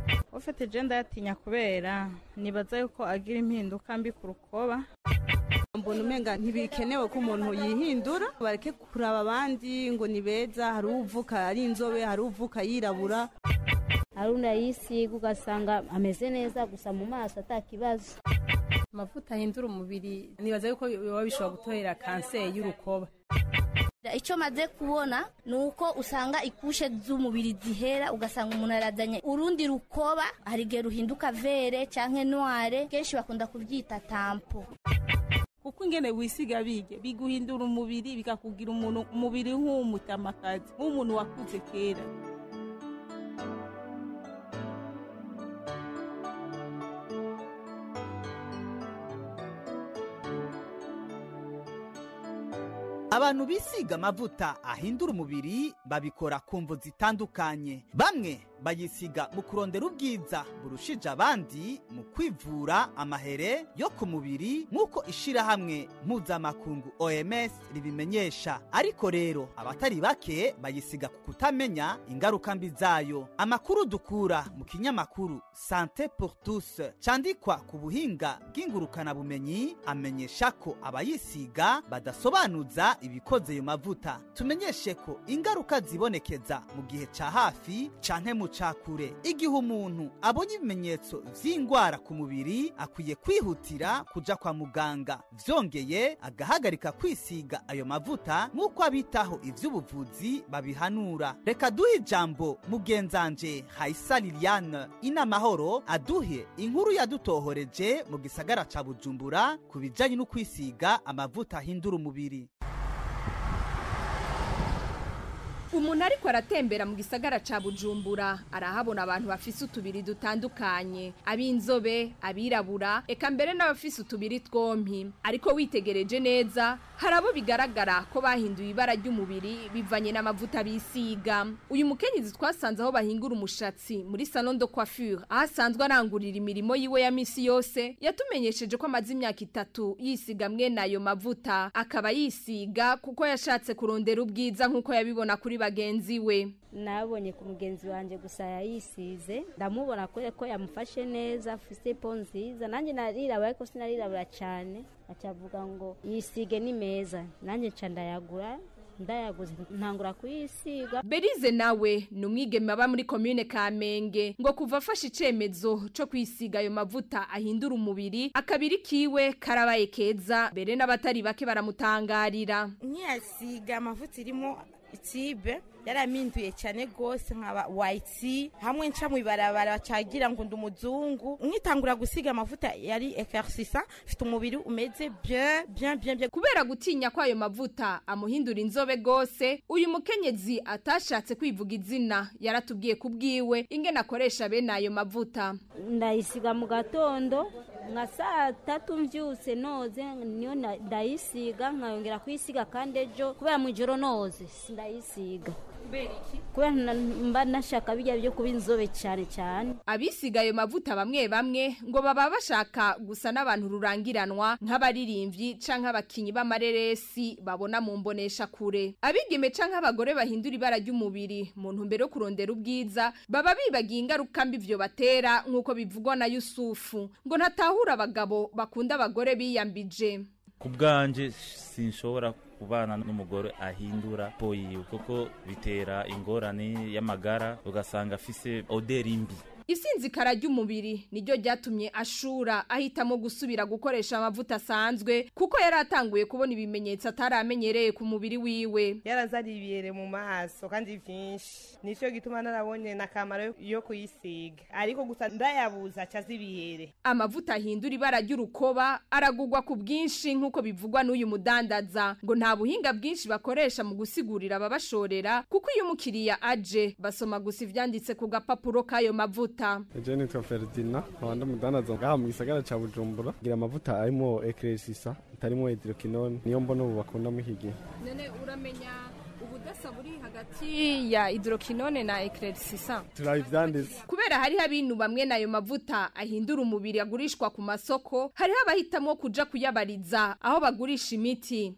Ufite je ndatinya kubera nibaza yuko agira impinduka mbi ku rukoba. mbona umenga ntibikenewe ko umuntu yihindura bareke kuraba abandi ngo ni beza hari uvuka ari inzobe hari uvuka yirabura hari unayisiga ugasanga ameze neza gusa mu maso atakibazo. Amavuta ahindura umubiri nibaza yuko biba bishobora gutorera kanseri y'urukoba. Icyo maze kubona nuko usanga ikushe z'umubiri zihera ugasanga umuntu arazanye urundi rukoba hari gihe ruhinduka vere canke noire kenshi bakunda kuvyita tampo. Kuko ingene wisiga biguhindura umubiri bikakugira umuntu umubiri nk'umutamakazi nk'umuntu wakuze kera. Abantu bisiga amavuta ahindura umubiri babikora ku mvo zitandukanye. Bamwe bayisiga mu kurondera ubwiza burushije abandi mu kwivura amahere yo ku mubiri nk'uko ishirahamwe mpuzamakungu OMS ribimenyesha. Ariko rero abatari bake bayisiga ku kutamenya ingaruka mbi zayo. Amakuru dukura mu kinyamakuru Santé pour tous candikwa ku buhinga bw'ingurukana bumenyi amenyesha ko abayisiga badasobanuza ibikoze ayo mavuta. Tumenyeshe ko ingaruka zibonekeza mu gihe ca hafi canke mu cakure. Igihe umuntu abonye ibimenyetso vy'ingwara ku mubiri akwiye kwihutira kuja kwa muganga. Vyongeye agahagarika kwisiga ayo mavuta nk'uko abitaho ivy'ubuvuzi babihanura. Reka duhe ijambo mugenzanje Haisa Liliane Inamahoro aduhe inkuru yadutohoreje mu gisagara ca Bujumbura ku bijanye no kwisiga amavuta ahindura umubiri. Umuntu ariko aratembera mu gisagara ca Bujumbura arahabona abantu bafise utubiri dutandukanye, ab'inzobe, abirabura, eka mbere n'abafise utubiri twompi. Ariko witegereje neza harabo bigaragara ko bahinduye ibara ry'umubiri bivanye n'amavuta bisiga. Uyu mukenyezi twasanze aho bahingura umushatsi muri salon de coiffure ahasanzwe arangurira imirimo yiwe ya misi yose yatumenyesheje ko amaze imyaka 3 yisiga mwe nayo mavuta. Akaba yisiga kuko yashatse kurondera ubwiza nkuko yabibona kuri bagenzi we. Nabonye ku mugenzi wanje gusa yayisize ndamubona ko yamufashe neza afise po nziza nanjye narirabura ariko sinarirabura cyane acavuga ngo yisige ni meza nanjye nca ndayaguze ntangura kuyisiga. Berize nawe numwigeme aba muri commune Kamenge ngo kuva afashe icemezo cyo kwisiga ayo mavuta ahindura umubiri akabiri kiwe karabaye keza bere n'abatari bake baramutangarira. Nyasiga amavuta irimo itibe yaraminduye cyane gose nkaba white hamwe nca mu ibarabara bacagira ngo ndumuzungu nkitangura gusiga amavuta yari éclaircissant fite umubiri umeze bien kubera gutinya kwa ayo mavuta amuhindura inzobe gose. Uyu mukenyezi atashatse kwivuga izina yaratubwiye kubwiwe ingene akoresha bene ayo mavuta. Ndayisiga mu gatondo nka saa 3 mvyutse noze niyo ndayisiga nkayongera kwisiga kandi ejo kubera mu joro noze ndayisiga. Kubera mba nashaka bijya byo kuba inzobe cyane. Abisiga ayo mavuta bamwe ngo baba bashaka gusa n'abantu rurangiranwa nk'abaririmbyi canke abakinyi b'amareresi babona mu mbonesha kure. Abigeme canke abagore bahindura ibara ry'umubiri mu ntumbero yo kurondera ubwiza baba bibagiye ingaruka mbi byo batera nk'uko bivugwa na Yusufu ngo ntatahura abagabo bakunda abagore biyambije. Kubganje sinshobora kubana n'umugore ahindura po yiwe kuko bitera ingorane y'amagara ugasanga afise oderi mbi. Isinzikara ry'umubiri niryo ryatumye Ashura ahitamo gusubira gukoresha amavuta asanzwe kuko yaratanguye kubona ibimenyetso ataramenyereye ku mubiri wiwe. Yarazaribiyere mu maso kandi vyinshi nico gituma narabonye nakamaro yo kuyisiga ariko gusa ndayabuza cazibiyere. Amavuta ahindura ibara ry'urukoba aragugwa ku bwinshi nkuko bivugwa n'uyu mudandaza ngo nta buhinga bwinshi bakoresha mu gusigurira ababashorera kuko iyo umukiriya aje basoma gusa ivyanditse ku gapapuro kayo mavuta. Eje nitwa Ferdinand abandi mudandaza ngaha mu gisagara ca Bujumbura gira amavuta arimo éclaircissant itarimo hydroquinone niyo mbona ubu bakunda muhigi. Nene uramenya ubudasa buri hagati ya hydroquinone na éclaircissant? Turayivyanditse. Kubera hari habintu bamwe nayo mavuta ahindura umubiri agurishwa ku masoko hari abahitamo kuja kuyabariza aho bagurisha imiti.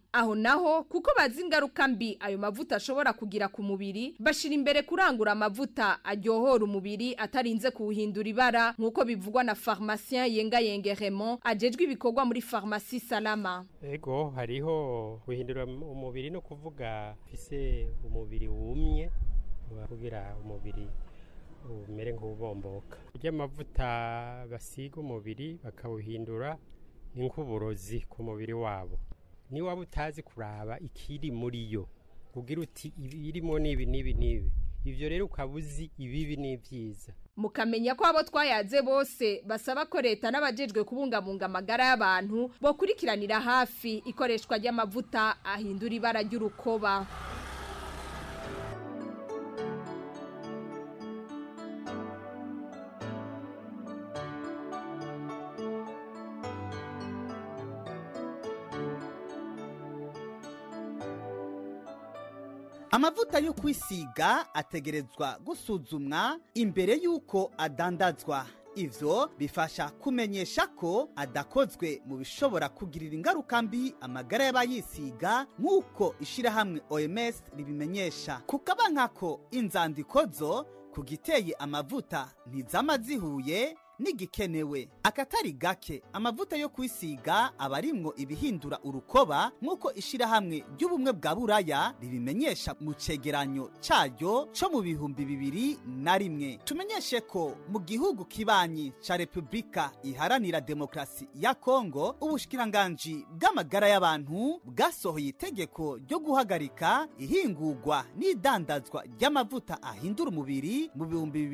aho naho kuko bazi ingaruka mbi ayo mavuta ashobora kugira ku mubiri bashira imbere kurangura amavuta aryohora umubiri atarinze kuwuhindura ibara nk'uko bivugwa na pharmacien Yengayenge Raymond ajejwe ibikorwa muri pharmacie Salama. Ego hariho guhindura umubiri no kuvuga fise umubiri wumye kugira umubiri umere nk'ubomboka. Urya amavuta basiga umubiri bakawuhindura ni nk'uburozi ku mubiri wabo. Ni waba utazi kuraba ikiri muri yo kugira uti ibirimo nibi ivyo rero ukabuzi ibibi n'ivyiza. Mukamenya ko abo twayaze bose basaba ko leta n'abajejwe kubungabunga amagara y'abantu bo kurikiranira hafi ikoreshwa ry'amavuta ahindura ibara ry'urukoba. Amavuta yo kwisiga ategerezwa gusuzumwa imbere yuko adandazwa. Ivyo bifasha kumenyesha ko adakozwe mu bishobora kugirira ingaruka mbi amagara y'abayisiga nk'uko ishirahamwe OMS ribimenyesha. Kukaba nkako inzandiko zo kugiteye amavuta ntizama zihuye nigikenewe. Akatari gake amavuta yo kwisiga abarimwo ibihindura urukoba nk'uko ishirahamwe ry'ubumwe bwa Buraya ribimenyesha mu cegeranyo caryo co mu 2001. Tumenyeshe ko mu gihugu kibanyi ca Republika Iharanira Demokrasi ya Kongo ubushikiranganji bw'amagara y'abantu bwasohoye itegeko ryo guhagarika ihingurwa n'idandazwa ry'amavuta ahindura umubiri mu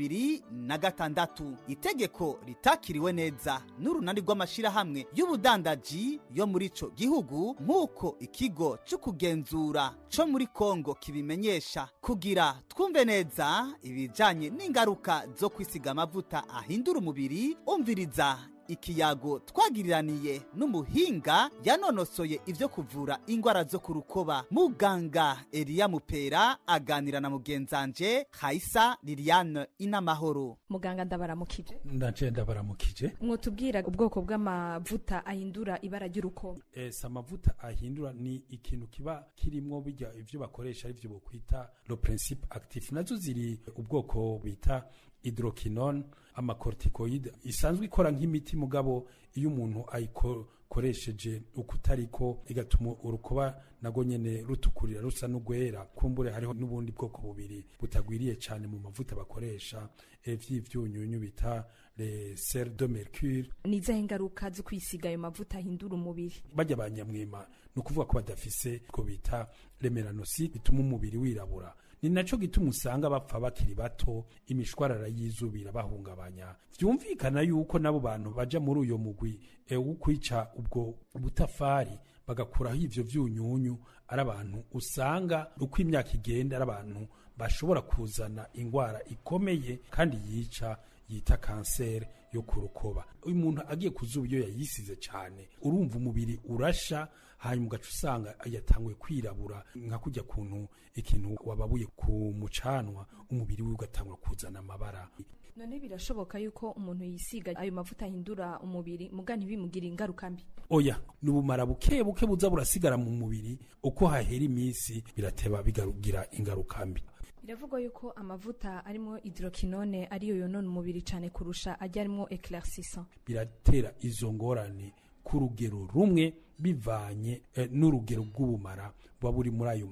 2006. Itegeko ritakiriwe neza n'urunani rw'amashirahamwe y'ubudandaji yo muri ico gihugu nk'uko ikigo cyo kugenzura co muri Kongo kibimenyesha. Kugira twumve neza ibijanye n'ingaruka zo kwisiga amavuta ahindura umubiri, umviriza ikiyago twagiriraniye n'umuhinga yanonosoye ivyo kuvura ingwara zo kurukoba. Muganga Elia Mupera aganira na mugenzanje Haisa Liliane Inamahoro. Muganga ndabaramukije. Ndabaramukije. Mwotubwira ubwoko bw'amavuta ahindura ibara ry'urukoba? Amavuta ahindura ni ikintu kiba kirimwo bijya ivyo bakoresha ivyo bokwita le principe actif. Nazo ziri ubwoko bita hydroquinone, amacorticoide isanzwe ikora nk'imiti mugabo iyo umuntu ayikoresheje ukutariko igatuma urukoba nago nyene rutukurira rusa n'ugwera. Kumbure hariho n'ubundi bwoko bubiri butagwiriye cyane mu mavuta bakoresha vy'ivyunyunyu bita le sel de mercure. Nizahe ingaruka zo kwisiga ayo mavuta ahindura umubiri? Bajya banyamwema no kuvuga ko badafise ko bita le melanocyte bituma umubiri wirabura. Ni naco gituma usanga bapfa bakiri bato, imishwarara y'izubira bahungabanya. Vyumvikana yuko nabo bantu baja muri uyo mugwi ukwica ubwo butafari bagakuraho ivyo vyunyunyu ari abantu usanga uko imyaka igenda ari abantu bashobora kuzana ingwara ikomeye kandi yica yita kanseri yo kurukoba. Uyu muntu agiye kuzuba iyo yayisize cyane urumva umubiri urasha, hanyuma ugaca usanga yatanguye kwirabura nka kujya kuntu ikintu wababuye ku mucanwa umubiri we ugatangura kuzana amabara. None birashoboka yuko umuntu yisiga ayo mavuta ahindura umubiri muga ntibimugira ingaruka mbi? Oya, nubumara buke buza burasigara mu mubiri uko hahera iminsi birateba bigarugira ingaruka mbi. Biravugwa yuko amavuta arimo hydroquinone ariyo yonona umubiri cyane kurusha ajya arimo éclaircissant. Biratera izo ngorane ku rugero rumwe bivanye n'urugero rw'ubumara buba buri muri ayo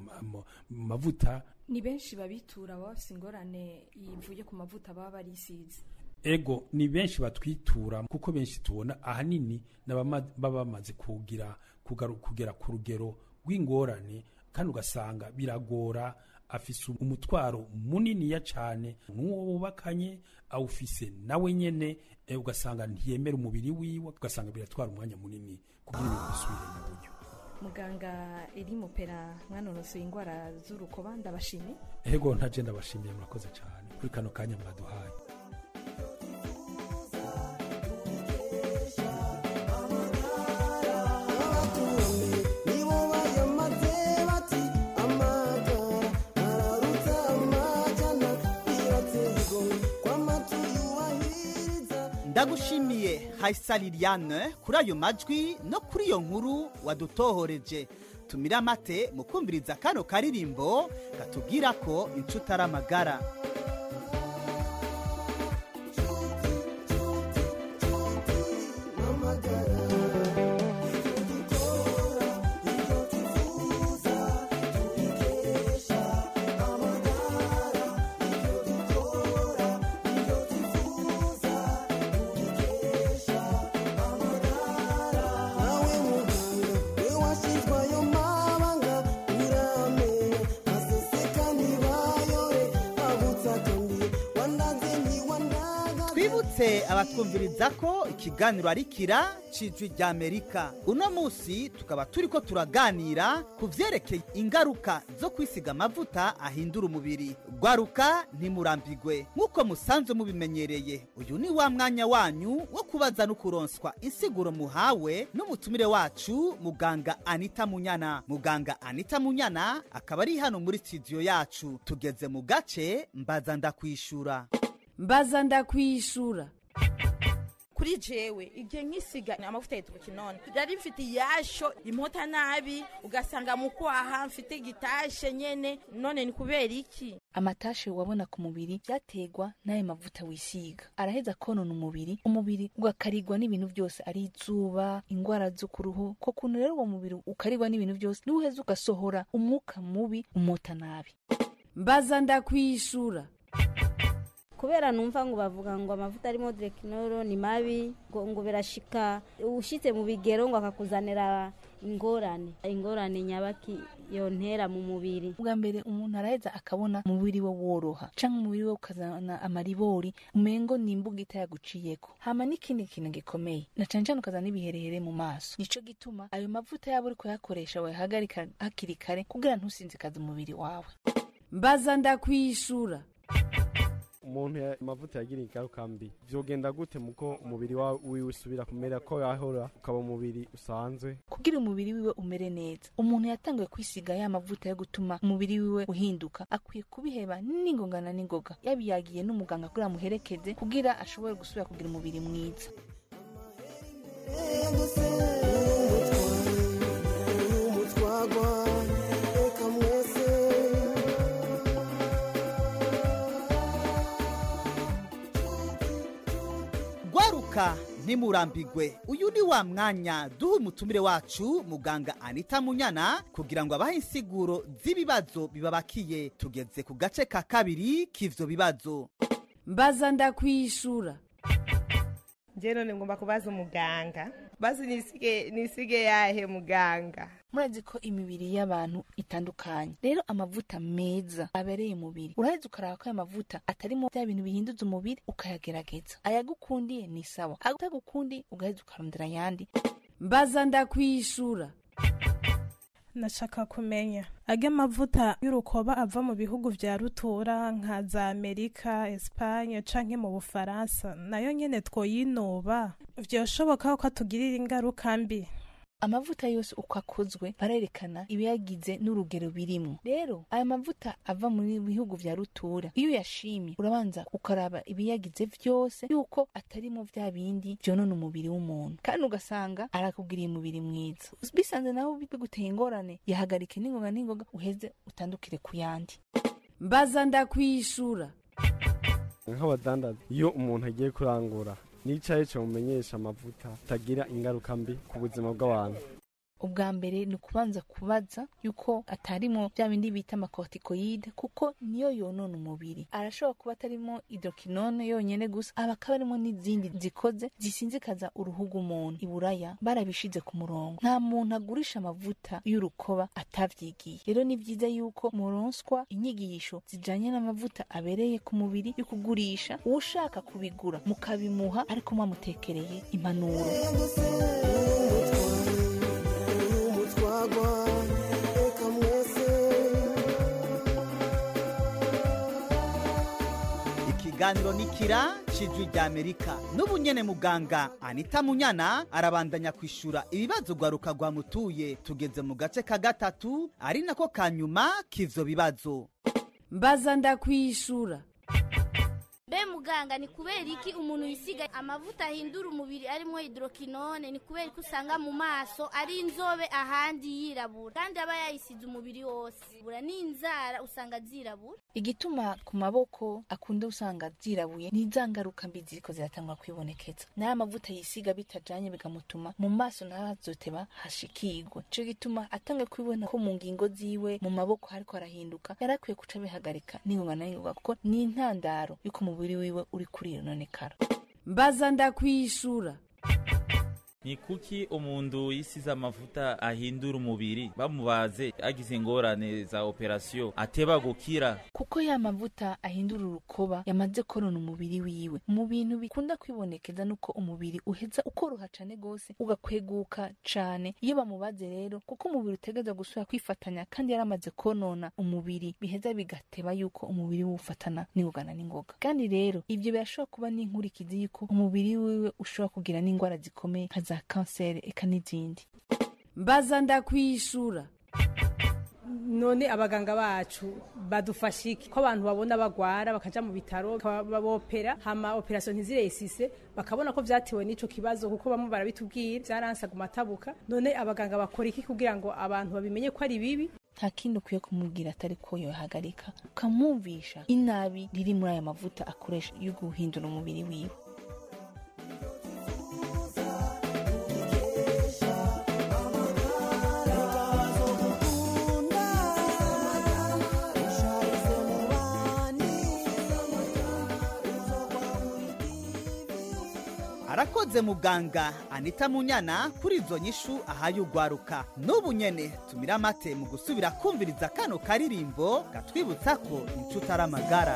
mavuta. Ni benshi babitura bafise ingorane ivuye ku mavuta baba barisize. Ego ni benshi batwitura kuko benshi tubona ahanini baba bamaze kugera ku rugero rw'ingorane kandi ugasanga biragora afise umutwaro munini ya cyane n'uwo bubakanye awufise nawe nyene ugasanga ntiyemera umubiri wiwe ugasanga biratwara umwanya munini kugira ibintu bisubire mu buryo. Muganga Elia Mupera mwanonosoye ingwara z'urukoba ndabashimiye. Ego ntaje ndabashimiye murakoze cyane kuri kano kanya mwaduhaye. Ndagushimiye Haisa Liliane kuri ayo majwi no kuri iyo nkuru wadutohoreje. tumira amate mu kumviriza kano karirimbo katubwira ko inshuti ari amagara. Abatwumviriza ko ikiganiro ari kira cijwi rya Amerika. Uno musi tukaba turiko turaganira ku vyerekeye ingaruka zo kwisiga amavuta ahindura umubiri. Gwaruka ntimurambigwe nk'uko musanzwe mubimenyereye. Uyu ni wa mwanya wanyu wo kubaza no kuronswa insiguro muhawe n'umutumire wacu muganga Anita Munyana. Muganga Anita Munyana akaba ari hano muri studio yacu. Tugeze mu gace mbaza ndakwishura. Mbaza ndakwishura. Kuri jewe igihe nkisiga amavuta y'iturukinone yari mfite yasho impota nabi ugasanga mu kwaha mfite gitashe nyene, none ni kubera iki? Amatashe wabona ku mubiri byategwa n'ayo mavuta wisiga, araheza konona umubiri ugakarigwa n'ibintu byose, ari izuba, ingwara zo kuruhu. Ko kuntu rero uwo mubiri ukarigwa n'ibintu byose niweheza ugasohora umwuka mubi, umota nabi. Mbaza ndakwishura. Kubera numva ngo bavuga ngo amavuta arimo Drekinoro ni mabi, ngo birashika ushitse mu bigero ngo akakuzanira ingorane nyabaki yontera mu mubiri. Ubwa mbere umuntu araheza akabona umubiri we woroha, canke umubiri we ukazana amaribori umengo nimbuga itayaguciyeko. Hama n'ikindi kintu gikomeye na cane ukazana ibiherehere mu maso. Nico gituma ayo mavuta yabo uri kuyakoresha wayahagarika hakiri kare kugira ntusinzikaze umubiri wawe. Mbaza ndakwishura. Umuntu amavuta yagira ingaruka mbi vyogenda gute muko umubiri wawe usubira kumera ko yahora ukaba umubiri usanzwe? Kugira umubiri wiwe umere neza, umuntu yatanguye kwisiga ya mavuta yo gutuma umubiri wiwe uhinduka, akwiye kubiheba n'ingoga yabiyagiye n'umuganga kugira muherekeze kugira ashobore gusubira kugira umubiri mwiza. Gwaruka ntimurambigwe. Uyu ni wa mwanya duha umutumire wacu muganga Anita Munyana kugira ngo abahe insiguro z'ibibazo bibabakiye. Tugeze ku gace ka kabiri k'ivyo bibazo. Mbaza ndakwishura. None ngomba kubaza umuganga. Bazi nisige yahe muganga? Murazi ko imibiri y'abantu itandukanye. Rero amavuta meza abereye umubiri, uraheza ukaraba ko amavuta atarimo bya bintu bihinduza umubiri ukayagerageza. Ayagukundiye ni sawa, atagukundi ugaheza ukarondera yandi. Mbaza ndakwishura. Nashaka kumenya age mavuta y'urukoba ava mu bihugu vya rutura nka za Amerika, Espagne canke mu Bufaransa, nayo nyene twoyinoba vyoshoboka ko atugirira ingaruka mbi? Amavuta yose uko akozwe barerekana ibiyagize n'urugero birimo. Rero aya mavuta ava muri bihugu vya rutura, iyo yashimye urabanza ukaraba ibiyagize vyose yuko atarimo vya bindi vyonona umubiri w'umuntu, kandi ugasanga arakugiriye umubiri mwiza. Bisanze naho biguteye ingorane, yahagarike n'ingoga uheze utandukire ku yandi. Mbaza ndakwishura. Nk'abadandaza, iyo umuntu agiye kurangura nicaye cyo mumenyesha amavuta tagira ingaruka mbi ku buzima bw'abantu. Ubwa mbere ni kubanza kubaza yuko atarimo bya bindi bita amakortikoide, kuko niyo yonona umubiri. Arashobora kuba atarimo hydroquinone yonyene gusa, abakaba arimo n'izindi zikoze zisinzikaza uruhu rw'umuntu. Iburaya barabishize ku murongo, nta muntu agurisha amavuta y'urukoba atavyigiye. Rero ni vyiza yuko muronswa inyigisho zijanye n'amavuta abereye ku mubiri yo kugurisha, ushaka kubigura mukabimuha ariko mwamutekereye impanuro. Ikiganiro nikira cijwi rya Amerika. N'ubu nyene muganga Anita Munyana arabandanya kwishura ibibazo gwaruka gwamutuye. Tugeze mu gace ka gatatu ari nako kanyuma k'ivyo bibazo. Mbaza ndakwishura. Be muganga ni kubera iki umuntu yisiga amavuta ahindura umubiri arimo hydroquinone ni kubera ko usanga mu maso ari inzobe ahandi yirabura kandi aba yayisize umubiri wose bura n'inzara usanga zirabura. Igituma ku maboko akunda usanga zirabuye ni zangaruka mbi ziriko ziratangwa kwibonekeza n'aya mavuta yisiga bitajanye bigamutuma mu maso ntazoteba hashikirwe. Ico gituma atange kwibona ko mu ngingo ziwe mu maboko hariko arahinduka yarakwiye kuca bihagarika n'ingoga na n'ingoga kuko ni intandaro yuko umubiri wiwe uri kurinonekara. Mbaza ndakwishura. Ni kuki umuntu yisize amavuta ahindura umubiri bamubaze agize ingorane za operasiyo ateba gukira? Kuko ya mavuta ahindura urukoba yamaze korona umubiri wiwe. Mu bintu bikunda kwibonekeza nuko umubiri uheza ukoroha cane gose ugakweguka cane iyo bamubaze rero kuko umubiri utegeza gusubira kwifatanya kandi yaramaze konona umubiri biheza bigateba yuko umubiri wufatana n'ingogana n'ingoga. Kandi rero ivyo birashobora kuba n'inkurikizi yuko umubiri wiwe ushobora kugira n'ingwara zikomeye za kanseri eka n'izindi. Mbaza ndakwishura. None abaganga bacu badufasha iki ko abantu babona bagwara bakaja mu bitaro babopera hama operation ntiziresise bakabona ko vyatewe n'ico kibazo kuko bamwe barabitubwira vyaransaga matabuka. None abaganga bakora iki kugira ngo abantu babimenye ko ari bibi? Nta kindi ukwiye kumubwira atari ko yohagarika ukamwumvisha inabi riri muri aya mavuta akoresha yo guhindura umubiri wiwe. Arakoze muganga Anita Munyana kuri izo nyishu ahaye ugwaruka. N'ubu nyene tumira amate mu gusubira kumviriza kano karirimbo gatwibutsa ko inshuti ari amagara.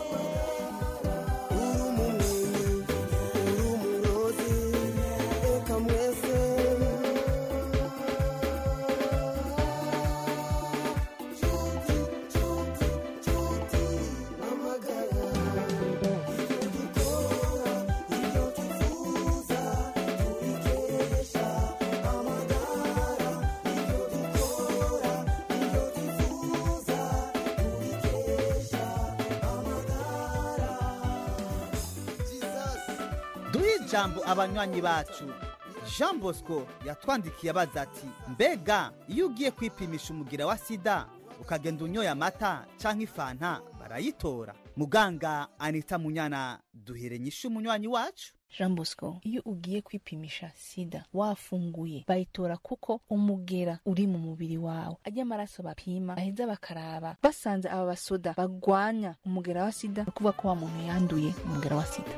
Jambo abanywanyi bacu. Jean Bosco yatwandikiye abaza ati mbega iyo ugiye kwipimisha umugira wa sida ukagenda unyoye amata canke ifanta barayitora? Muganga Anita Munyana duhere nyishu umunywanyi wacu. Jean Bosco, iyo ugiye kwipimisha sida wafunguye bayitora kuko umugera uri mu mubiri wawe. Ajya amaraso bapima baheza bakaraba basanze aba basoda bagwanya umugera wa sida kuvuga ko wa muntu yanduye umugera wa sida.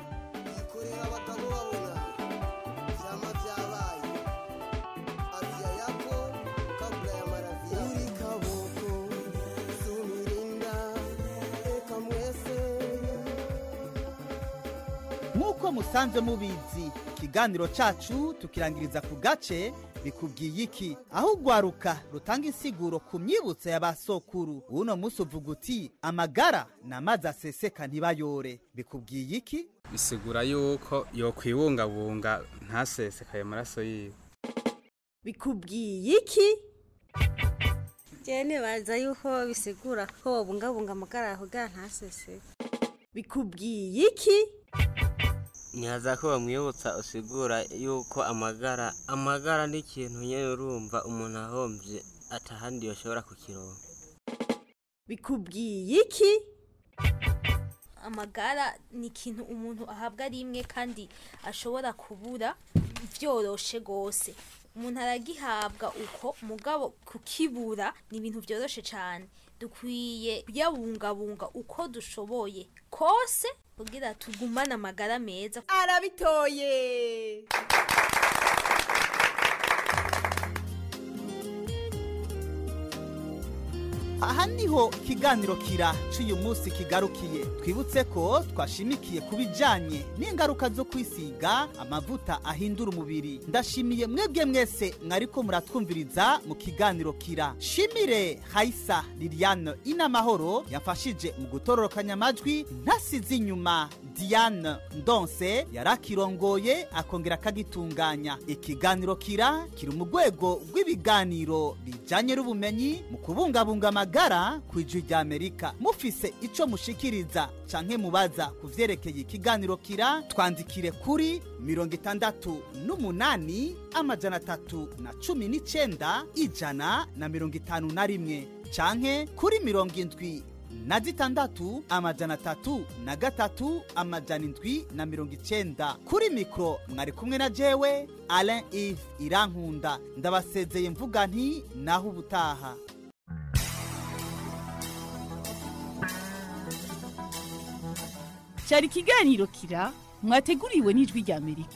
Nkuko musanze mubizi ikiganiro cacu tukirangiriza ku gace bikubwiye iki, aho ugwaruka rutanga insiguro ku myibutso y'abasokuru. Uno musi uvuga uti amagara n'amazi aseseka ntibayore. Bikubwiye iki? Bisigura yuko yokwibungabunga ntasesekaye amaraso yiwe. Bikubwiye iki? Jene baza yuko bisigura ko bungabunga amagara kugira ntaseseke. Bikubwiye iki? Nyaza ko bamwibutsa usigura yuko amagara ni ikintu nyene urumva umuntu ahomvye atahandi yoshobora kukironka. Bikubwiye iki? Amagara ni ikintu umuntu ahabwa rimwe kandi ashobora kubura vyoroshe gose. Umuntu aragihabwa uko mugabo kukibura ni ibintu vyoroshe cyane. Dukwiye kuyabungabunga uko dushoboye kose kugira tugumane amagara meza. Arabitoye. Aha niho ikiganiro kira cy'uyu munsi kigarukiye. Twibutse ko twashimikiye kubijanye n'ingaruka zo kwisiga amavuta ahindura umubiri. Ndashimiye mwebwe mwese mwariko muratwumviriza mu kiganiro kira. Shimire Haisa Liliane Inamahoro yafashije mu gutororokanya amajwi, ntasize inyuma Diane Ndonse yarakirongoye akongera kagitunganya. Ikiganiro kira kiri mu rwego rw'ibiganiro bijanye n'ubumenyi mu kubungabunga amagara ku Ijwi rya Amerika. Mufise ico mushikiriza canke mubaza ku vyerekeye ikiganiro kira, twandikire kuri 68 amajana 319 151 canke kuri 76 amajana 303 amajana 790. Kuri mikro mwari kumwe na jewe Alain Yves Irankunda, ndabasezeye mvuga nti naho ubutaha. Cyari ikiganiro kira mwateguriwe n'Ijwi rya Amerika.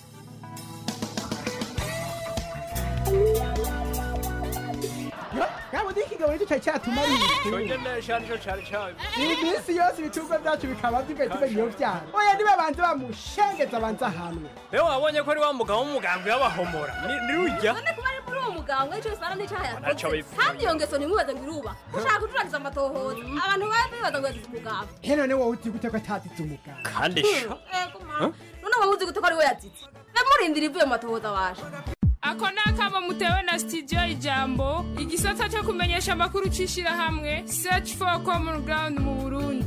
Kabo dikigawe cyo cyatumari. Cyonje neshanjo cyari cyane. Ibisi yose bitugwa byacu bikaba bigahita biyo byara. Oya niba banze bamushengeza banze ahanwe. Leo wabonye ko ari wa mugabo w'umuganga y'abahomora. Ni rujya. None kuba ari muri uwo muganga icyo sana n'icyaha. Kandi yongeso ni mubaza ngiruba. Ushaka kuturagiza amatohoza. Abantu babibaza ngo yazize umuganga. None wowe uti gute ko atatize umuganga. Kandi sho. None wowe uzi gute ko ari we yazize. Murindira ivuye mu matohoza waje. Ako nakaba mutewe na studio Ijambo, igisata cyo kumenyesha amakuru cishira hamwe Search for Common Ground mu Burundi.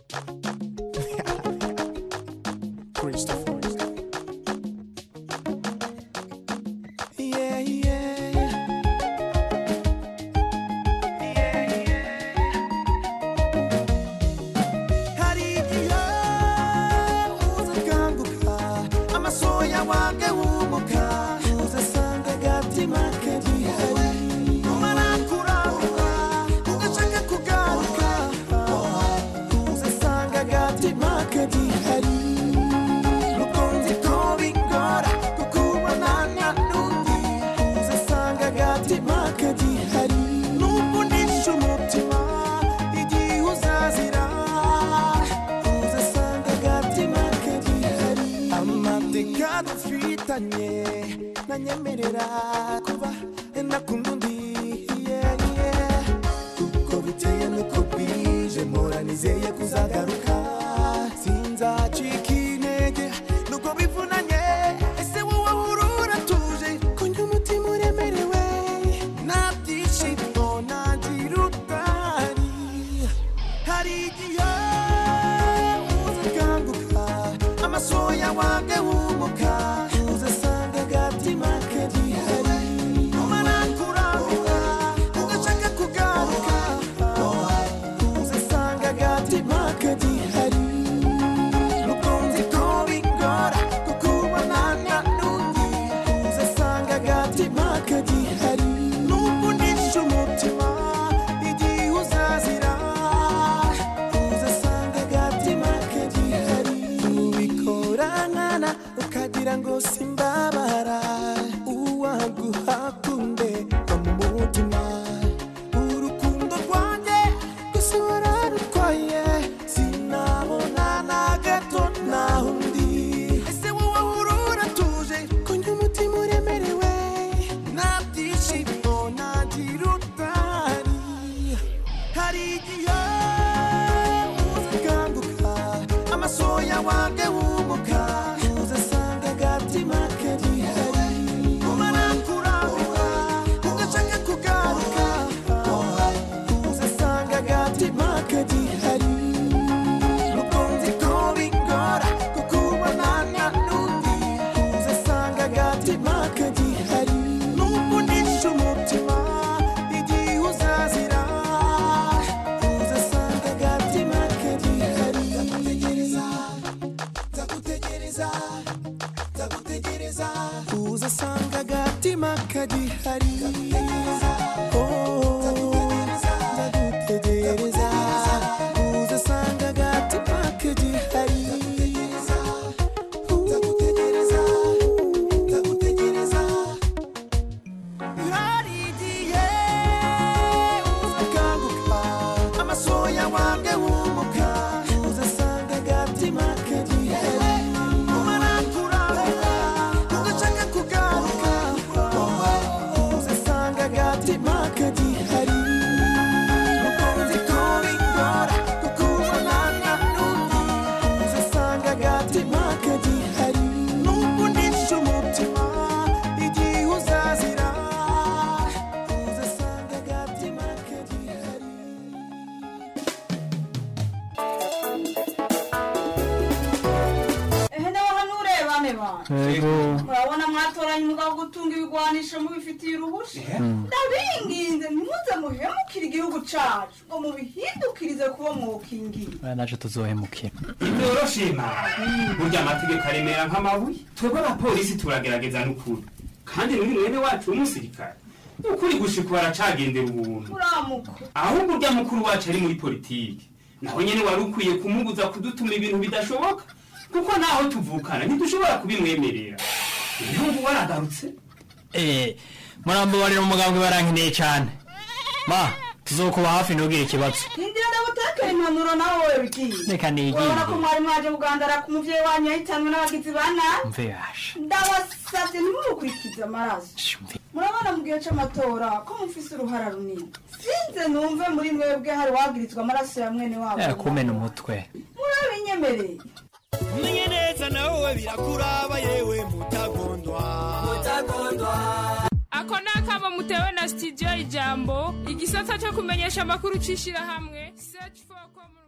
nanyemerera kuba nakundundi kuko biteye nuko bije moranizeye kuzagaruka sinzacika intege nuko bivunanye ese wowe urura tuje kunywa umutima uremerewe nabyishimo nagirutari hari igihe uzakanguka amasoya wange wumuka ngo simbabara uwaguhakunde umutima urukundo rwanjye gusa wararutwaye sinabona na gato naho ndi ese wowe urura tuje kunywa umutima uremerewe nabyishimo nagirutari hari igihe uzakanguka amasoya wange wumuka uzasanga agatima kagihari ndagutegereza uzasanga agatima kagihari ndagutegereza hari igihe uzakanguka amasoya wange wumuka uzasanga agatima kagihari murabona mwatoranye umugabo gutunga ibigwanisho mubifitiye uruhusha ndabinginze ntimuze muhemukire igihugu cacu ngo mubihindukirize kuba mwokingira naje tuzohemukira ibyoroshima burya amategeko aremera nk'amabuye twebwe abapolisi turagerageza n'ukuri kandi n'uri mwene wacu w'umusirikare ukuri gushika baracagendera ubuntu ahubwo urya mukuru wacu ari muri politiki naho nyene wari ukwiye kumubuza kudutuma ibintu bidashoboka kuko naho tuvukana ntidushobora kubimwemerera niyo waragarutse murambabarira umugambwe barankeneye cyane ma tuzokuba hafi ntugire ikibazo hindira ndagutekera impanuro nawe wewe bigiye reka nigire urabona ko mwari mwaje kugandara ku muvyeyi wanyu yahitanwe n'abagizi ba nabi mve yasha ndabasavye ntimumukurikize amaraso murabona mu gihe c'amatora ko mufise uruhara runini sinze numve muri mwebwe hari wagirizwa amaraso ya mwene wabo kumena umutwe murabinyemereye umenye neza nawe birakuraba yewe mutagondwa ako ni akamo mutewe na studio Ijambo igisata cyo kumenyesha amakuru c'ishirahamwe Search for Common